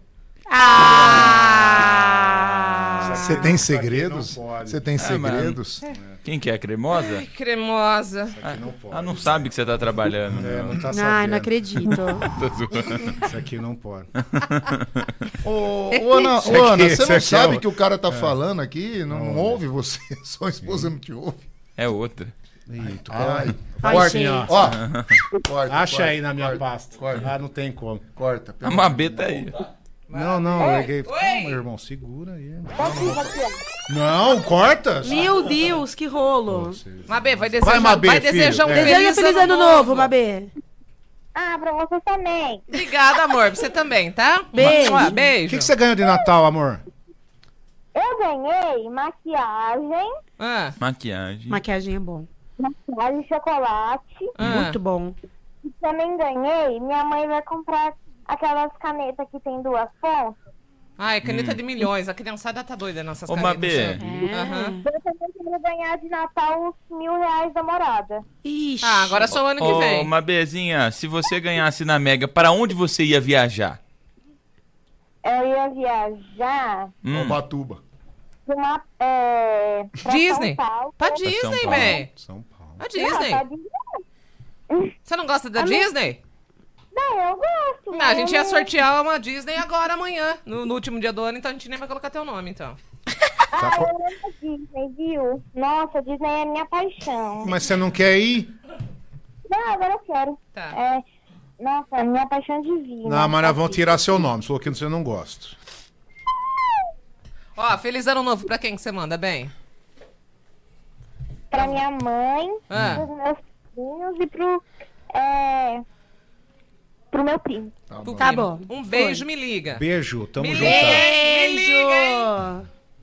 Ah! Você tem segredos? não pode. Você tem Ah, mano. segredos? Quem que é? A cremosa? Cremosa. Ah, não pode. ah, não sabe que você tá trabalhando. É, não tá Ai, sabendo. não acredito. Tô zoando. Isso aqui não pode. Ô, ô, Ana, Isso ô, aqui- Ana, isso você não aqui sabe é o- que o cara tá falando aqui? Não, não ouve você. Sua esposa não te ouve. É outra. Ih, tu Ai, Ai, corta, gente. ó. Corta, Acha corta, aí na minha corta, pasta. Corta, Ah, não tem como. corta. A Mabê tá aí. Não, não, eu liguei. Calma, irmão, segura aí. Não, corta. Meu Deus, que rolo. Mabê, vai desejar, Vai, Mabê, vai desejar um filho. É. Deseja feliz, feliz ano novo, Mabê. Ah, pra vocês também. Obrigada, amor. Pra você também, tá? Beijo. Mua, O beijo. que, que você ganhou de Natal, amor? Eu ganhei maquiagem, Ah, Maquiagem. Maquiagem é bom. maquiagem de chocolate. ah. Muito bom. E também ganhei, minha mãe vai comprar aquelas canetas que tem duas pontas. Ai, caneta de milhões. A criançada tá doida nessas Ô, canetas. Mabê. sabe? É. Aham. Eu também queria ganhar de Natal uns mil reais da morada. Ixi. Ah, agora é só o ano que Ô, vem. Mabezinha, se você ganhasse na Mega, para onde você ia viajar? Eu ia viajar Hum, Ubatuba. pra uma. É, pra Disney. São Paulo. Pra São Disney, Paulo. man. São Paulo. A Não, Disney. pra Disney. Você não gosta da Ah, Disney? Não, eu gosto. Não, a gente ia mas- sortear uma Disney agora, amanhã. No, no último dia do ano, então a gente nem vai colocar teu nome, então. Ah, Tá co- eu amo a Disney, viu? Nossa, a Disney é minha paixão. Mas você não quer ir? Não, agora eu quero. Tá. É, nossa, é minha paixão divina. Não, mas nós vamos tirar seu nome. Falou que você não gosta. Ó, feliz ano novo pra quem que você manda, bem? Pra minha mãe, Ah. pros meus filhos e pro. É, pro meu primo. Tá Pro bom. Tá primo. bom. Um beijo, me liga. Beijo, tamo Me junto. liga, hein? Me liga, hein? Beijo.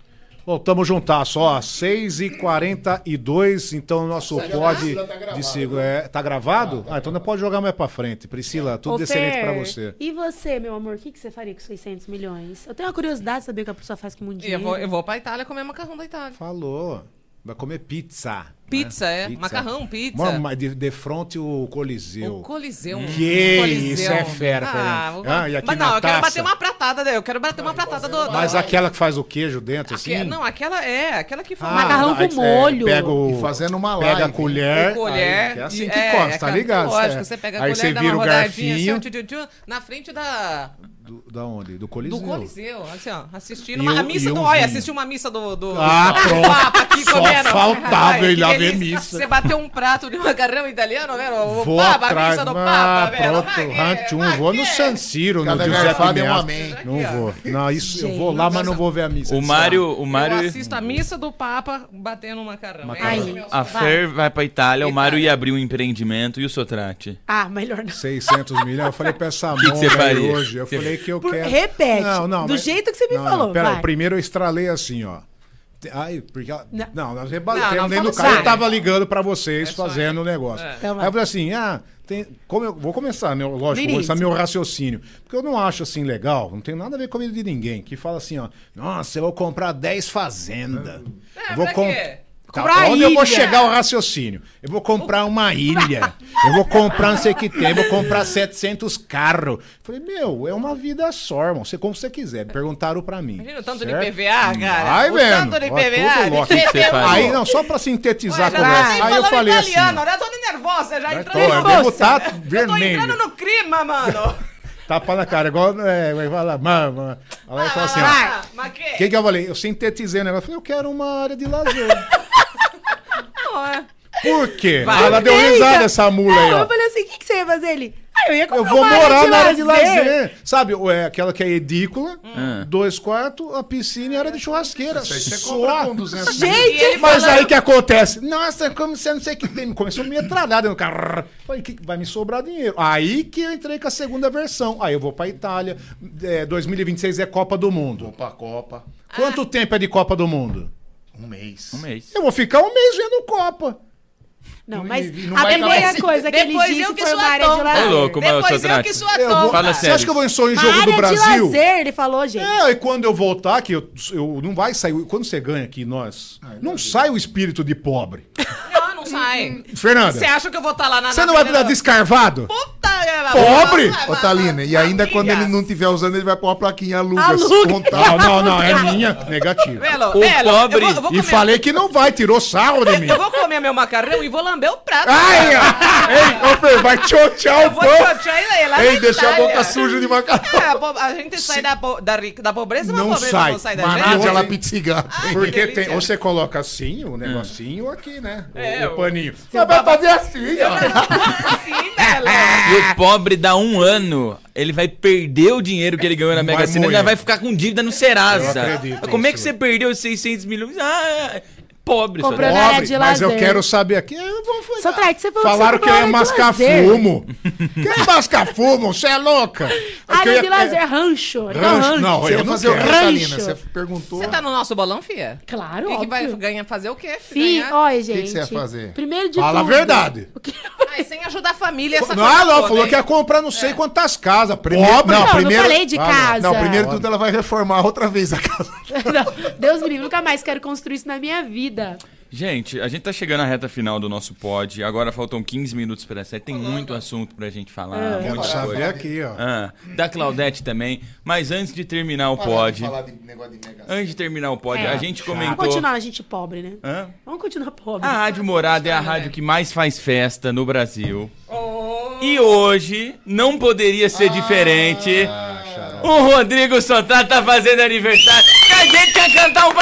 Voltamos juntar só seis e quarenta e dois, então o nosso pod de sigla é, tá gravado? Ah, então não pode jogar mais pra frente. Priscila, tudo Ô, excelente Fer, pra você. E você, meu amor, o que, que você faria com seiscentos milhões? Eu tenho uma curiosidade de saber o que a pessoa faz com muito E dinheiro. eu vou, eu vou pra Itália comer macarrão da Itália. Falou. Vai comer pizza. Pizza, né? é. Pizza. Macarrão, pizza. Mano, mas de, de frente o Coliseu. O Coliseu. Que o Coliseu. isso é fera, ah, Fernando. vou- Ah, e aqui Mas na não, eu quero taça? bater uma pratada, né? Eu quero bater uma pratada do... Mas da- aquela que faz o queijo dentro, assim? Aque- Não, aquela é, aquela que faz. Ah, Macarrão aí com você, é, molho. Pega o, E fazendo uma pega a live. colher. Com colher. aí, é assim e- que é, come, é tá aquela- ligado? Lógico, É. você pega a Aí colher, você dá vira uma o rodadinha assim, ó, garfinho. tchu, tchu, tchu, na frente da... Do, da onde? Do Coliseu. Do Coliseu, assim, ó, assistindo E uma, o- a missa e do... um Olha, vinho. assistir uma missa do... do Ah, do pronto. Papa aqui Só comendo. faltava Ai, ir que lá ver delícia. missa. Você bateu um prato de macarrão italiano, velho? O Vou Papa, a atrás, missa do ah, Papa, velho. pronto, Mas que- ranchum, mas vou no que- San Siro, no Cada Giuseppe garfada é um Meazza. amém. Não vou. Não, isso eu vou lá, mas não vou ver a missa. O Mário, o Eu Mário, assisto a missa do Papa batendo um macarrão. Macarrão. Esse é Aí. meu a sonho. Fer vai pra Itália, o Mário Itália. ia abrir um empreendimento e o Sotrate. Ah, melhor não. seiscentos milhões. Eu falei pra essa que você mão faria? hoje. Eu falei que eu Por- quero. repete, do mas- jeito que você me não, falou, Não, pera, vai. primeiro eu estralei assim, ó. Te- Ai, porque ela... Não. Não, nós Não, rebatemos não, dentro do fala carro. Eu sério. tava ligando pra vocês É só fazendo o negócio. É. Então vai. Aí eu falei assim, ah, tem... Como eu... vou começar, meu... lógico, vou Início. começar meu raciocínio. Porque eu não acho assim legal, não tem nada a ver com a vida de ninguém. Que fala assim, ó, nossa, eu vou comprar dez fazendas. É, Eu vou pra com- quê? Tá, Comprar onde eu vou ilha. chegar o raciocínio? Eu vou comprar uma ilha. Eu vou comprar não sei o que tem. Eu vou comprar setecentos carros. Falei, meu, é uma vida só, irmão. Você como você quiser. Perguntaram pra mim. Imagina o tanto de certo? I P V A, cara. Vai o vendo. tanto de Ó, I P V A. tudo de louco. que que você T P U. faz? Aí, não, só pra sintetizar a Ué, já conversa. tá Aí eu falando falei assim. italiano, olha, eu tô nervosa, já Vai, entrando tô, eu no devo moça. tá Eu tô vermelho. entrando no clima, mano. Tapa na cara. Igual, é, vai falar, mama. Aí eu falo assim, ó. Ah, mas que? O que que eu falei? Eu sintetizei o negócio. Eu falei, eu quero uma área de lazer. Não, é. Por quê? Vai. Ela deu risada, essa mula aí, Não, ó. eu falei assim, o que, que você ia fazer ele? Ah, eu ia comprar Eu vou uma área morar de na área de lazer. lazer. Sabe, é aquela que é edícula, Hum. dois quartos, a piscina e a área de churrasqueira. Isso aí você Só. compra com duzentos mil. Gente, ele Mas falando- aí que acontece? Nossa, como você não sei o que tem. Começou a me metralhar no carro. Falei, que vai me sobrar dinheiro. Aí que eu entrei com a segunda versão. Aí eu vou pra Itália. É, dois mil e vinte e seis é Copa do Mundo. Vou pra Copa. Quanto tempo é de Copa do Mundo? Um mês. Um mês. Eu vou ficar um mês vendo Copa. Não, mas E- e não a vai primeira acabar. coisa que ele Depois eu disse que foi sou uma área de ator. lazer. Ô, louco, mas eu Depois sou eu trate. que sou Eu vou- ator. Fala Você sério. acha que eu vou em sonho em Uma jogo do área de Brasil? lazer, ele falou, gente. É, e quando eu voltar, que eu, eu não vai sair. Quando você ganha aqui, nós. Não sai o espírito de pobre. Não, não sai. Fernanda, Você acha que eu vou estar lá na... você na não vai Avenida- dar descarvado? Puta, é, Pobre? vai- Ô, Thalina, e ainda amiga. quando ele não estiver usando, ele vai pôr uma plaquinha aluga. Aluga. Contar. Não, não, não, é minha. Negativo. Velo, O Velo, pobre- eu vou, eu vou E comer, falei que não vai, tirou sarro de mim. eu vou comer meu macarrão e vou lamber o prato. Ai, ó. Ei, ô Fer, vai tchau, tchau, eu vou pão. tchotchar ele lá Ei, na deixa a Itália. boca suja de macarrão. É, a, po- a gente sai da, po- da, ri- da pobreza, mas Não a pobreza sai. não sai da Mas gente. nada, Nádia ela- La Pizzigato. Ai, Porque que tem, delícia. ou você coloca assim, o negocinho aqui, né? O, É, o o- paninho. Você vai fazer assim, ó. Sim, Velo. E o pobre dá um ano, ele vai perder o dinheiro que ele ganhou na Mega Vai Sena, ele moer. ainda vai ficar com dívida no Serasa. Eu acredito Como é que nisso. você perdeu seiscentos milhões? Ah, pobre. só. Comprou na área Pobre, de mas eu lazer. quero saber aqui. Eu vou falar. Sotrate, você falou que Falaram você que eu ia comprou área de mascar lazer. fumo. Quem mascar fumo? Você é louca? Porque eu Área ia- de lazer, rancho. Não, Rancho, rancho. não, Você eu ia não fazer o que, quero. Thalina? Rancho. Você perguntou. Você tá no nosso bolão, fia? Claro, E que vai óbvio. ganhar, fazer o quê, Fih, filha? olha, que gente. você ia fazer? Primeiro de Fala a tudo. verdade. O que... Ai, sem ajudar a família, essa Não, coisa não, toda, falou hein? que ia comprar não sei quantas casas. Primeiro- Pobre. não, Não, primeiro- não falei de Ah, não. casa. Não, primeiro de tudo ela vai reformar outra vez a casa. Não, Deus me livre, nunca mais quero construir isso na minha vida. Gente, a gente tá chegando à reta final do nosso pod. Agora faltam quinze minutos para sete. Tem muito assunto pra gente falar. É. Quero muita saber coisa. aqui, ó. Ah, da Claudete também. Mas antes de terminar o pod, Falar de negócio de mega antes de terminar o pod, É. a gente Vamos comentou. continuar a gente pobre, né? Hã? Vamos continuar pobre. A Rádio Morada é a rádio que mais faz festa no Brasil. E hoje não poderia ser diferente. O Rodrigo Sotrate tá fazendo aniversário. E a gente quer cantar um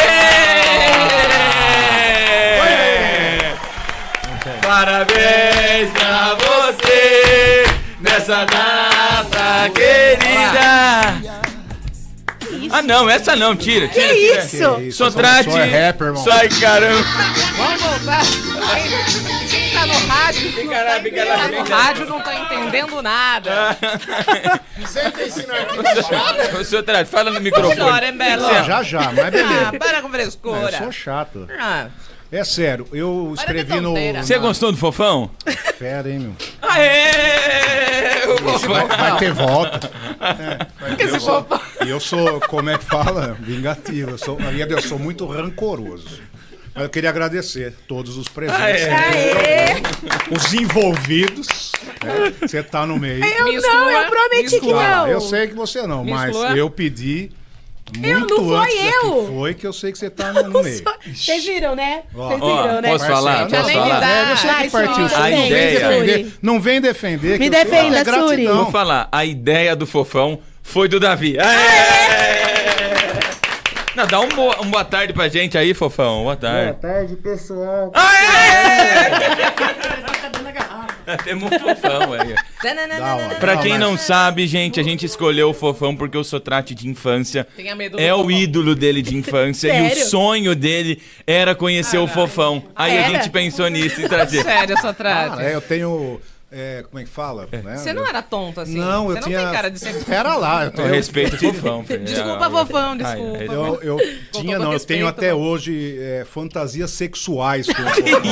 parabéns! Parabéns pra você nessa data querida. Ah não, essa não, tira, tira. Que tira. isso? Que isso, Sotrate. só é rapper, irmão. Sai caramba. Vamos voltar. Quem tá tá no rádio. Fica lá, fica lá. Tá no rádio, não tá entendendo nada. Sentem-se no arquibancada. Ô, senhor Trate, fala no microfone. Chora, hein, Belo? Não, já, já, mas beleza. Ah, para com Eu frescura. sou chato. Ah, É sério, eu Para de escrevi no... tonteira. Você gostou do Fofão? Fera, hein, meu? Aê! O Vai, Fofão. vai ter volta. que esse fofão. E eu sou, como é que fala? Vingativo. Eu sou, eu sou muito rancoroso. Mas eu queria agradecer todos os presentes. Aê! Os envolvidos. né? Você tá no meio. Eu Me não, exclua, eu prometi me que exclua. não. Eu sei que você não, Me mas exclua. eu pedi Eu muito não foi antes eu. daqui foi que eu sei que você tá no, no meio. Vocês viram, né? Ó, Vocês ó, viram, né? posso falar? Já Posso nem me falar? dá. É, você Ai, que partiu. Suri, Suri. A Não vem ideia- defender. Não vem defender. Me que eu sei que defenda, é gratidão. Suri. Vou falar, a ideia do Fofão foi do Davi. Aê! Não, dá um boa, um boa tarde pra gente aí, Fofão. Boa tarde. tarde, pessoal. Aê! Temos um Fofão aí. Da hora. Pra Não, quem mas- não sabe, gente, a gente escolheu o Fofão porque o Sotrate de infância Tenha medo do é o Fofão. ídolo dele de infância e o Sério? sonho dele era conhecer o Fofão. Aí a Era? gente pensou nisso e trazer. Sério, só trate. Ah, é, eu tenho... é, como é que fala? né? Você não era tonto assim. Não, eu Você tinha... não tem cara de ser... Pera lá. Eu, Eu tenho... respeito o Fofão. Desculpa, Fofão, desculpa. Ai, ai, Eu, eu tinha, todo não, eu respeito, tenho até né? hoje é, fantasias sexuais com o Fofão.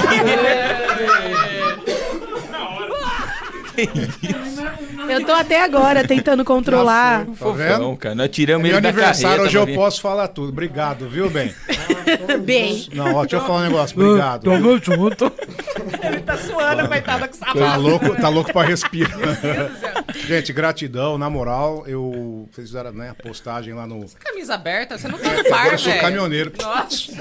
Eu tô até agora tentando controlar. Tá Fofão, vendo? cara. Nós tiramos Meu ele da aniversário, carreta. hoje eu pra vir. posso falar tudo. Obrigado, viu, bem? Bem. Não, ó, deixa eu falar um negócio. Obrigado. Ele tá suando, coitada, com Tá sapato. louco, tá louco pra respirar. Gente, gratidão, na moral, eu vocês fizeram né, a postagem lá no. Camisa aberta, você não tá no par, Agora eu sou velho. caminhoneiro. Nossa.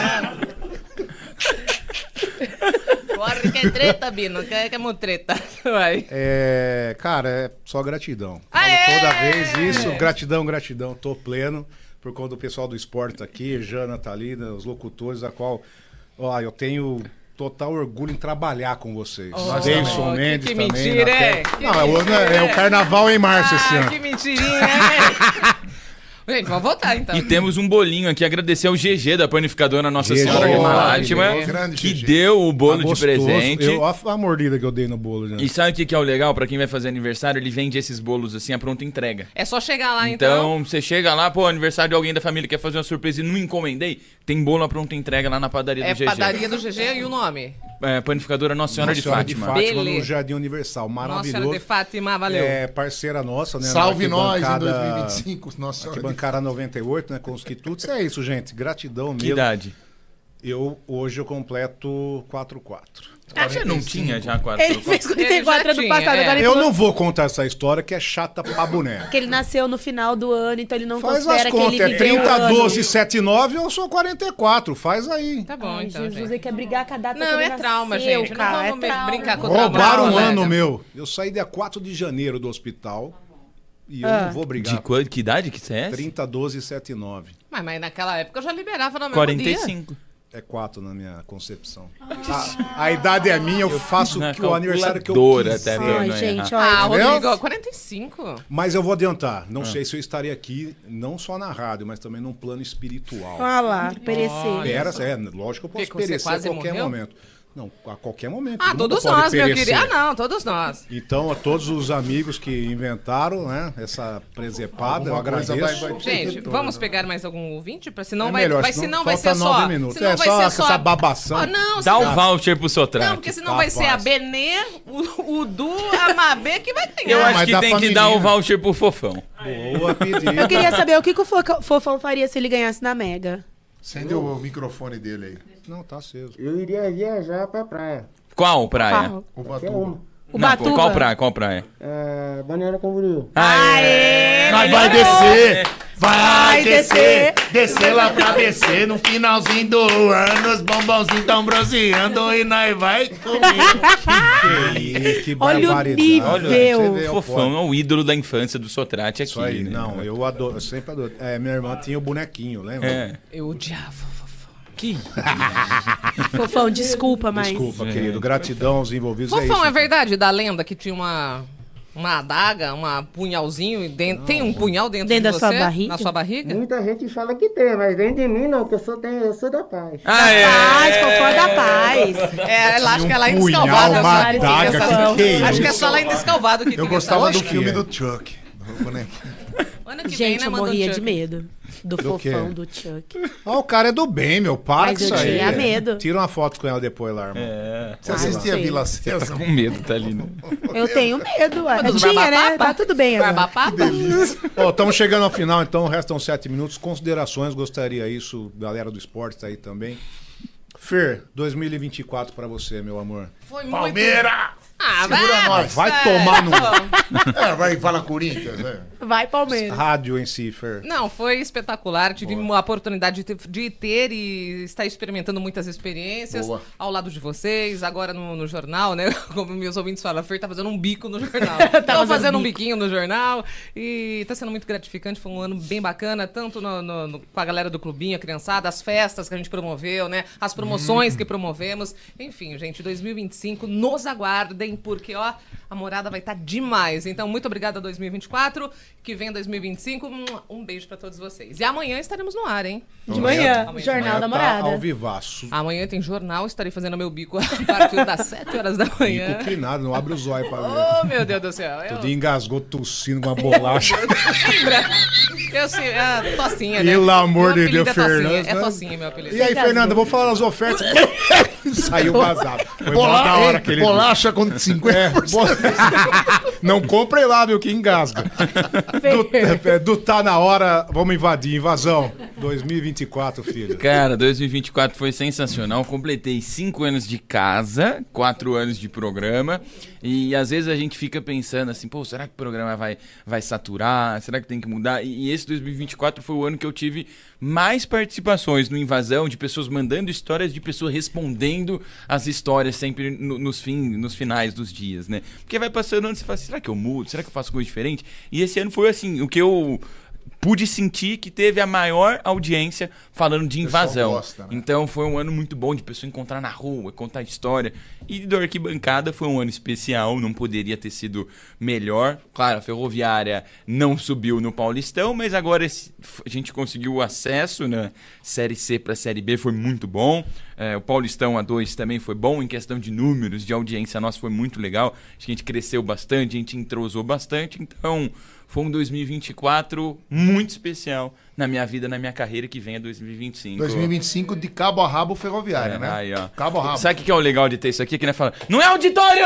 Corre que é treta, Bino. Que é, que é muito treta. Vai. É, cara, é só gratidão. Falo Aê! toda vez isso, gratidão, gratidão. Tô pleno por conta do pessoal do esporte tá aqui, Jana tá ali, né, os locutores, a qual, ó, eu tenho total orgulho em trabalhar com vocês. Oh, Davidson que- Mendes que também. mentira, na é? tela. Que Não, é o, mentira, né, é o carnaval em março esse Ah, ano. que mentirinha, né? Gente, vamos voltar então. E temos um bolinho aqui, agradecer ao G G da panificadora Nossa G G, Senhora de oh, Fátima, G G. Grande que G G. deu o bolo Tá de gostoso. presente. Eu, a, a mordida que eu dei no bolo, né? E sabe o que, que é o legal? Pra quem vai fazer aniversário, ele vende esses bolos assim, a pronta entrega. É só chegar lá então. Então, você chega lá, pô, aniversário de alguém da família quer fazer uma surpresa e não encomendei, tem bolo à pronta entrega lá na padaria É do G G. padaria do G G e o nome? É, panificadora Nossa Senhora, Nossa de Fátima. Beleza. no Jardim Universal. Nossa Maravilhoso. Senhora de Fátima, valeu. É parceira nossa, né? Salve na nós em arquibancada- dois mil e vinte e cinco, Nossa Senhora. Arquibancada noventa e oito, né? Com os quitutes. É isso, gente. Gratidão Que mesmo. idade? Eu, hoje eu completo quatro quatro. Ah, você não tinha já quatro? Ele fez quarenta e quatro Ele já ano tinha, passado, é. agora ele Eu falou não vou contar essa história que é chata pra boneca. que ele nasceu no final do ano, então ele não Faz as considera que contas. ele É viveu o trinta, ano. doze, setenta e nove, eu sou quarenta e quatro. Faz aí. Tá bom, Ai, então, Jesus, gente. ele quer brigar com a data que Não, ele é trauma, nasceu, gente. cara, Não é vamos trauma. brincar com o trauma. Roubaram um colega. ano meu. Eu saí dia quatro de janeiro do hospital. E eu Ah. não vou brigar. De quando? Que idade que você é? trinta, doze, setenta e nove. Mas, mas naquela época eu já liberava no mesmo quarenta e dia. cinco. É quatro na minha concepção. A, a idade é minha, eu faço Na que o aniversário que eu calculadora quiser. até mesmo. Ai, não é gente, errar. Ah, olha. Rodrigo, quarenta e cinco. Mas eu vou adiantar. Não sei se eu estaria aqui, não só na rádio, mas também num plano espiritual. Olha lá, perecer. Pera, é, lógico que eu Que posso que você perecer a quase qualquer morreu? momento. Não, a qualquer momento. Ah, todo mundo todos pode nós, meu perecer. querido. Ah, não, todos nós. Então, a todos os amigos que inventaram, né, essa presepada, eu Alguma coisa agradeço. vai- vai- Gente, vamos pegar mais algum ouvinte? Pra, senão É vai, melhor, vai, senão senão vai falta ser nove só. minutos. Senão É, vai só ser essa só. babação. Ah, não, Dá senão- o voucher pro Sotrate. Não, porque senão Capaz. vai ser a Benê, o, o Du, a Mabê que vai ganhar. Eu acho mas que dá tem pra que dar o menina. voucher pro Fofão. Boa pedida. Eu queria saber o que, que o Fo- Fofão faria se ele ganhasse na Mega. Acende o microfone dele aí. Não, tá aceso. Eu iria viajar pra praia. Qual praia? Carro. O Qualquer Batuba. uma. O Não, Batuba. qual praia? Qual praia? É, Balneário Camboriú. Aê! Nós vai descer, vai Vai descer, descer. descer lá pra descer no finalzinho do ano, os bombonzinhos tão bronzeando e nós vai comer. Que, que Olha o barbaridade. nível. Olha, você vê, O ó, Fofão é o ídolo da infância do Sotrate aqui. Isso aí, né? não, eu adoro, eu sempre adoro. É, minha irmã tinha o bonequinho, lembra? É. Eu odiava, Fofão. Que? Fofão, desculpa, mas... Desculpa, querido. Gratidão aos envolvidos. é Fofão, isso. é verdade da lenda que tinha uma, Uma adaga, um punhalzinho dentro. Tem um punhal dentro, Dentro de da você? sua barriga? Na sua barriga? Muita gente fala que tem, mas dentro de mim não, que eu sou, tenho, eu sou da paz. Ah, é. Paz, fofó da paz. É, ela acho que ela é Um punhal, indescalvada. uma sabe? adaga, Essa- que que é Acho que é isso? só lá em Descalvado que Eu tem gostava essa- do filme que é. do Chuck. do bonequinho. Ano que vem, Gente, né, eu manda um morria Chuck. de medo do, Do fofão quê? do Chuck. Ah, o cara é do bem, meu. Para Mas com eu isso aí. tinha medo. Tira uma foto com ela depois lá, irmão. É. Você Ah, assistia sei. Vila Tá César? com medo, tá ali, né? Eu tenho medo, ué. Mas Tinha, né? barbapapa? Tá tudo bem agora. Barbapapa? Ó, estamos chegando ao final, então restam sete minutos. Considerações, gostaria isso, galera do esporte tá aí também. Fer, dois mil e vinte e quatro pra você, meu amor. Foi muito... Palmeiras! Ah, Segura vai, nós. Vai tomar no É, vai falar Corinthians, né? Vai, Palmeiras. rádio em si, Fer. Não, foi espetacular. Tive uma oportunidade de ter, de ter e estar experimentando muitas experiências Boa. ao lado de vocês, agora no, no jornal, né? Como meus ouvintes falam, a Fer tá fazendo um bico no jornal. Tá Tá fazendo fazendo um bico. biquinho no jornal e tá sendo muito gratificante. Foi um ano bem bacana, tanto no- no- no- com a galera do clubinho, a criançada, as festas que a gente promoveu, né? As promoções que promovemos. Enfim, gente, dois mil e vinte e cinco, nos aguardem, porque, ó, a morada vai estar demais. Então, muito obrigada a dois mil e vinte e quatro, que vem dois mil e vinte e cinco. Um beijo pra todos vocês. E amanhã estaremos no ar, hein? De manhã, Amanhã. Jornal da Tá Morada. ao vivaço. Amanhã tem jornal, estarei fazendo meu bico a partir das sete horas da manhã. Bico crinado, não abre os olhos pra ver. Oh, meu Deus do céu. Eu... Tudo engasgou, tossindo com uma bolacha. Lembra? Eu sei, é tocinha, né? Pelo amor Meu de Deus, apelido é tocinha, Fernanda. É tocinha, meu apelido. E aí, Fernanda, vou falar das ofertas. Saiu vazado. Foi mó Bola- da hora Ei, aquele. Bolacha com cinquenta por cento. Não comprem lá, viu, que engasga. Do, é, do tá na hora, vamos invadir. Invasão dois mil e vinte e quatro, filho. Cara, dois mil e vinte e quatro foi sensacional. Completei cinco anos de casa, quatro anos de programa. E às vezes a gente fica pensando assim, pô, será que o programa vai, vai saturar? Será que tem que mudar? E, e esse dois mil e vinte e quatro foi o ano que eu tive mais participações no Invasão, de pessoas mandando histórias, de pessoas respondendo as histórias sempre no- nos, fim, nos finais dos dias, né? Porque vai passando ano e você fala, será que eu mudo? Será que eu faço coisa diferente? E esse ano foi assim, o que eu pude sentir que teve a maior audiência falando de pessoal invasão. gosta, né? Então foi um ano muito bom de pessoa encontrar na rua, contar história. E do Arquibancada foi um ano especial, não poderia ter sido melhor. Claro, a Ferroviária não subiu no Paulistão, mas agora esse- a gente conseguiu o acesso na Série C para a Série B, foi muito bom. É, o Paulistão A dois também foi bom em questão de números, de audiência nossa foi muito legal. Acho que a gente cresceu bastante, a gente entrosou bastante, então foi um dois mil e vinte e quatro muito especial na minha vida, na minha carreira, que vem a dois mil e vinte e cinco. dois mil e vinte e cinco de cabo a rabo ferroviária, É, né? aí, ó. Cabo a rabo. Sabe o que que é o legal de ter isso aqui? Que né, fala, não é auditório!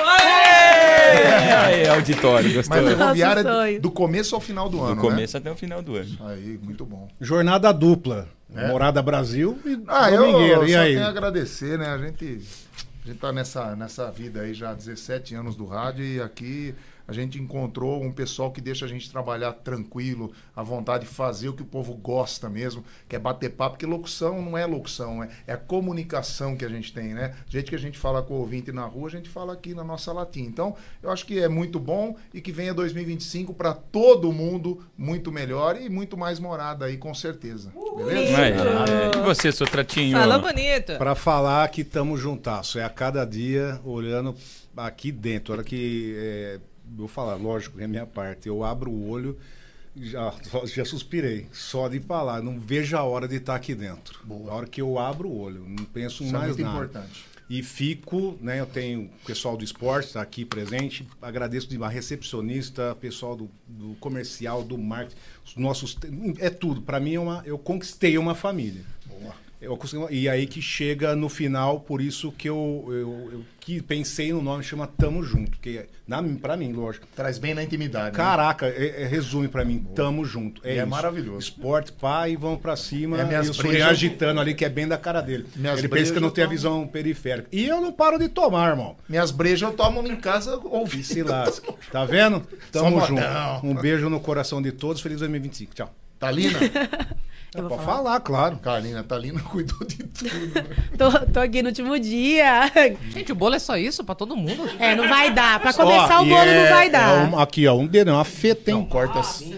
Aê! Aê, auditório, gostou? Mas ferroviária Nosso sonho. do começo ao final do ano, Do começo até o final do ano. né? Aí, muito bom. Jornada dupla. Morada Brasil e Ah, eu Domingueira. E só aí? tenho a agradecer, né? A gente, a gente tá nessa, nessa vida aí já há dezessete anos do rádio e aqui a gente encontrou um pessoal que deixa a gente trabalhar tranquilo, à vontade de fazer o que o povo gosta mesmo, que é bater papo, porque locução não é locução, é, é a comunicação que a gente tem, né? Do jeito que a gente fala com o ouvinte na rua, a gente fala aqui na nossa latinha. Então, eu acho que é muito bom e que venha dois mil e vinte e cinco para todo mundo muito melhor e muito mais morada aí, com certeza. Beleza? Aí, é. E você, seu tratinho? Falou bonito. Pra falar que estamos juntasso. É a cada dia olhando aqui dentro. A hora que. É, vou falar, lógico, é a minha parte. Eu abro o olho, já, já suspirei. Só de falar. Não vejo a hora de estar aqui dentro. Boa. A hora que eu abro o olho. Não penso em Isso é mais muito nada. importante. E fico, né? Eu tenho o pessoal do esporte tá aqui presente. Agradeço de uma recepcionista, pessoal do, do comercial, do marketing, os nossos. É tudo. Para mim, é uma, eu conquistei uma família. Boa. Eu consegui, e aí que chega no final, por isso que eu, eu, eu que pensei no nome, chama Tamo Junto. Que na, pra mim, lógico. Traz bem na intimidade. né? Caraca, é, é, resume pra mim, Tamo Junto. É, E é isso. maravilhoso. Esporte, pai, vamos pra cima. É, minhas e o Surian brejas- agitando ali, que é bem da cara dele. Minhas Ele brejas pensa que eu não eu tenho a tomo. visão periférica. E eu não paro de tomar, irmão. Minhas brejas eu tomo em casa ouvi. E se lasca. Tá vendo? Tamo Só junto. modão. Um beijo no coração de todos. Feliz dois mil e vinte e cinco. Tchau. Talina? Eu vou falar. falar, claro. Carlinha, a Thalina cuidou de tudo. Né? tô, tô aqui no último dia. Gente, o bolo é só isso pra todo mundo? É, não vai dar. Pra começar ó, o bolo é, não vai dar. É um, aqui, ó, um dedão, uma feta, hein? Não, corta assim.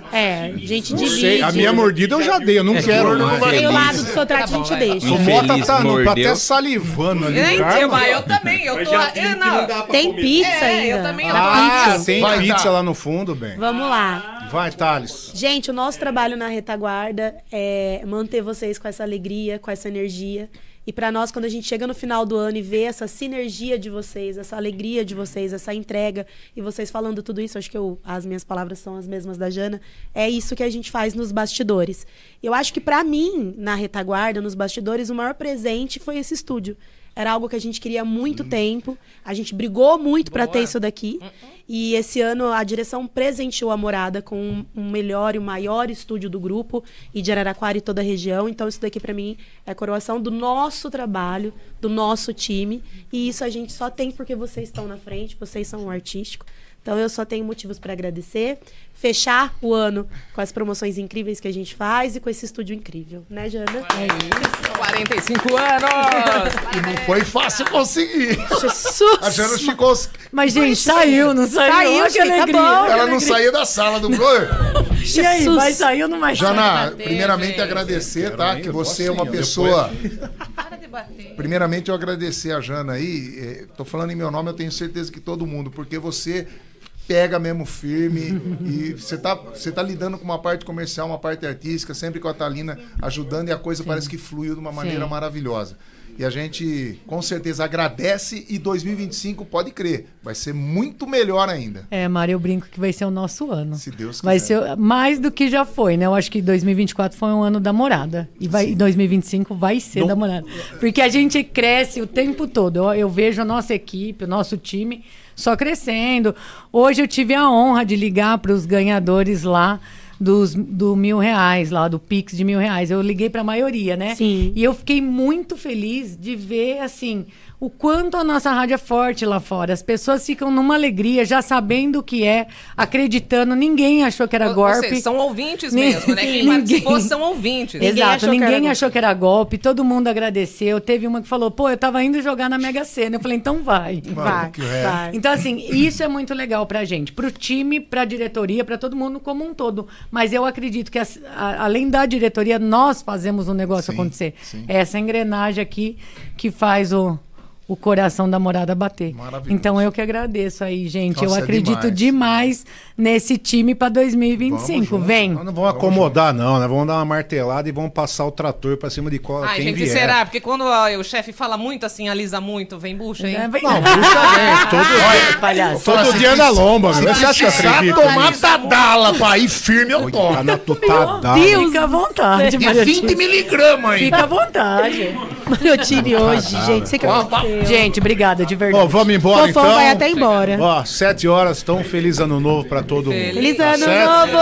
É, gente, Não divide. sei, a minha mordida eu já dei, eu não é quero. Não tem o lado do Sotrate, a gente deixa. O Mota tá, não, tá até salivando ali. É, então, eu também, eu tô... Eu não. Tem pizza é, ainda. Eu também, ah, pizza. tem vai pizza dar. lá no fundo, bem. Vamos lá. Vai, Thales. Gente, o nosso trabalho na retaguarda é manter vocês com essa alegria, com essa energia. E pra nós, quando a gente chega no final do ano e vê essa sinergia de vocês, essa alegria de vocês, essa entrega, e vocês falando tudo isso, acho que eu, as minhas palavras são as mesmas da Jana, é isso que a gente faz nos bastidores. Eu acho que pra mim, na retaguarda, nos bastidores, o maior presente foi esse estúdio. Era algo que a gente queria há muito hum. tempo. A gente brigou muito para ter isso daqui. Uh -uh. E esse ano a direção presenteou a Morada com um, um melhor e o maior estúdio do grupo e de Araraquara e toda a região. Então isso daqui para mim é a coroação do nosso trabalho, do nosso time. E isso a gente só tem porque vocês estão na frente, vocês são um artístico. Então eu só tenho motivos para agradecer. Fechar o ano com as promoções incríveis que a gente faz e com esse estúdio incrível. Né, Jana? É isso. quarenta e cinco anos! E não foi fácil conseguir. Jesus! A Jana ficou... Mas, gente, saiu, não saiu? Saiu, que alegria. tá bom. Ela não saiu da sala do Blur. E aí, vai sair ou não vai sair? Jana, primeiramente agradecer, tá? Que você é uma pessoa... Para de bater. Primeiramente eu agradecer a Jana aí. Tô falando em meu nome, eu tenho certeza que todo mundo, porque você... pega mesmo firme e você tá, você tá lidando com uma parte comercial, uma parte artística, sempre com a Thalina ajudando e a coisa Sim. parece que fluiu de uma maneira Sim. maravilhosa. E a gente com certeza agradece e dois mil e vinte e cinco, pode crer, vai ser muito melhor ainda. É, Mari, eu brinco que vai ser o nosso ano. Se Deus quiser. Vai ser mais do que já foi, né? Eu acho que dois mil e vinte e quatro foi um ano da Morada. E vai, dois mil e vinte e cinco vai ser Não. da Morada. Porque a gente cresce o tempo todo. Eu, eu vejo a nossa equipe, o nosso time... só crescendo. Hoje eu tive a honra de ligar para os ganhadores lá dos, do mil reais, lá do Pix de mil reais. Eu liguei para a maioria, né? Sim. E eu fiquei muito feliz de ver, assim, o quanto a nossa rádio é forte lá fora. As pessoas ficam numa alegria, já sabendo o que é, acreditando. Ninguém achou que era ou, golpe. Ou seja, são ouvintes mesmo, né? Quem participou são ouvintes. Exato, ninguém, achou, ninguém que achou que era golpe. Todo mundo agradeceu. Teve uma que falou, pô, eu tava indo jogar na Mega Sena. Eu falei, então vai. Vai, é. vai. Então, assim, isso é muito legal pra gente. Pro time, pra diretoria, pra todo mundo como um todo. Mas eu acredito que, a, a, além da diretoria, nós fazemos o negócio sim, acontecer. Sim. É essa engrenagem aqui que faz o... o coração da Morada bater. Então eu que agradeço aí, gente. Nossa, eu acredito é demais, demais nesse time para dois mil e vinte e cinco. Vamos Vem. Nós não vamos acomodar, não, né? Vamos dar uma martelada e vamos passar o trator para cima de qual, Ai, quem gente, vier. será? Porque quando ó, o chefe fala muito assim, alisa muito, vem bucha, hein? É, vem... Não, bucha vem. Todo, Olha, palhaço. todo Fala, dia se na quis- lomba, se viu? Você acha que eu precisar acredito? tomar tadala pra ir firme, eu Tá tomo. na tutadala. Fica à vontade, De Mariotine. vinte miligramas aí. Fica à vontade. Mariotine hoje, gente. Você que aconteceu. Gente, obrigada, de verdade. Ó, vamos embora Fofão então. vai até embora. Ó, sete horas, então feliz ano novo pra todo mundo. Feliz Tá ano certo? novo!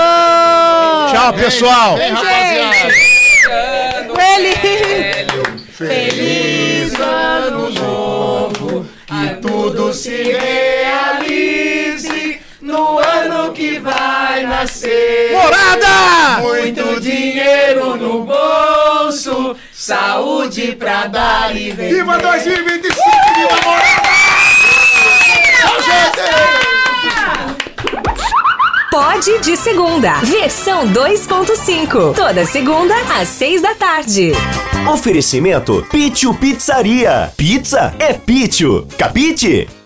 Tchau, pessoal! Vem, rapaziada. Feliz! Feliz ano novo, que tudo se realize no ano que vai nascer. Morada! Muito dinheiro no bolso, saúde pra dar e vender. Viva dois mil e vinte e cinco, viva Morada! Tchau, gente! Pod de Segunda, versão dois ponto cinco. Toda segunda, às seis da tarde. Oferecimento Pítio Pizzaria. Pizza é Pítio. Capite?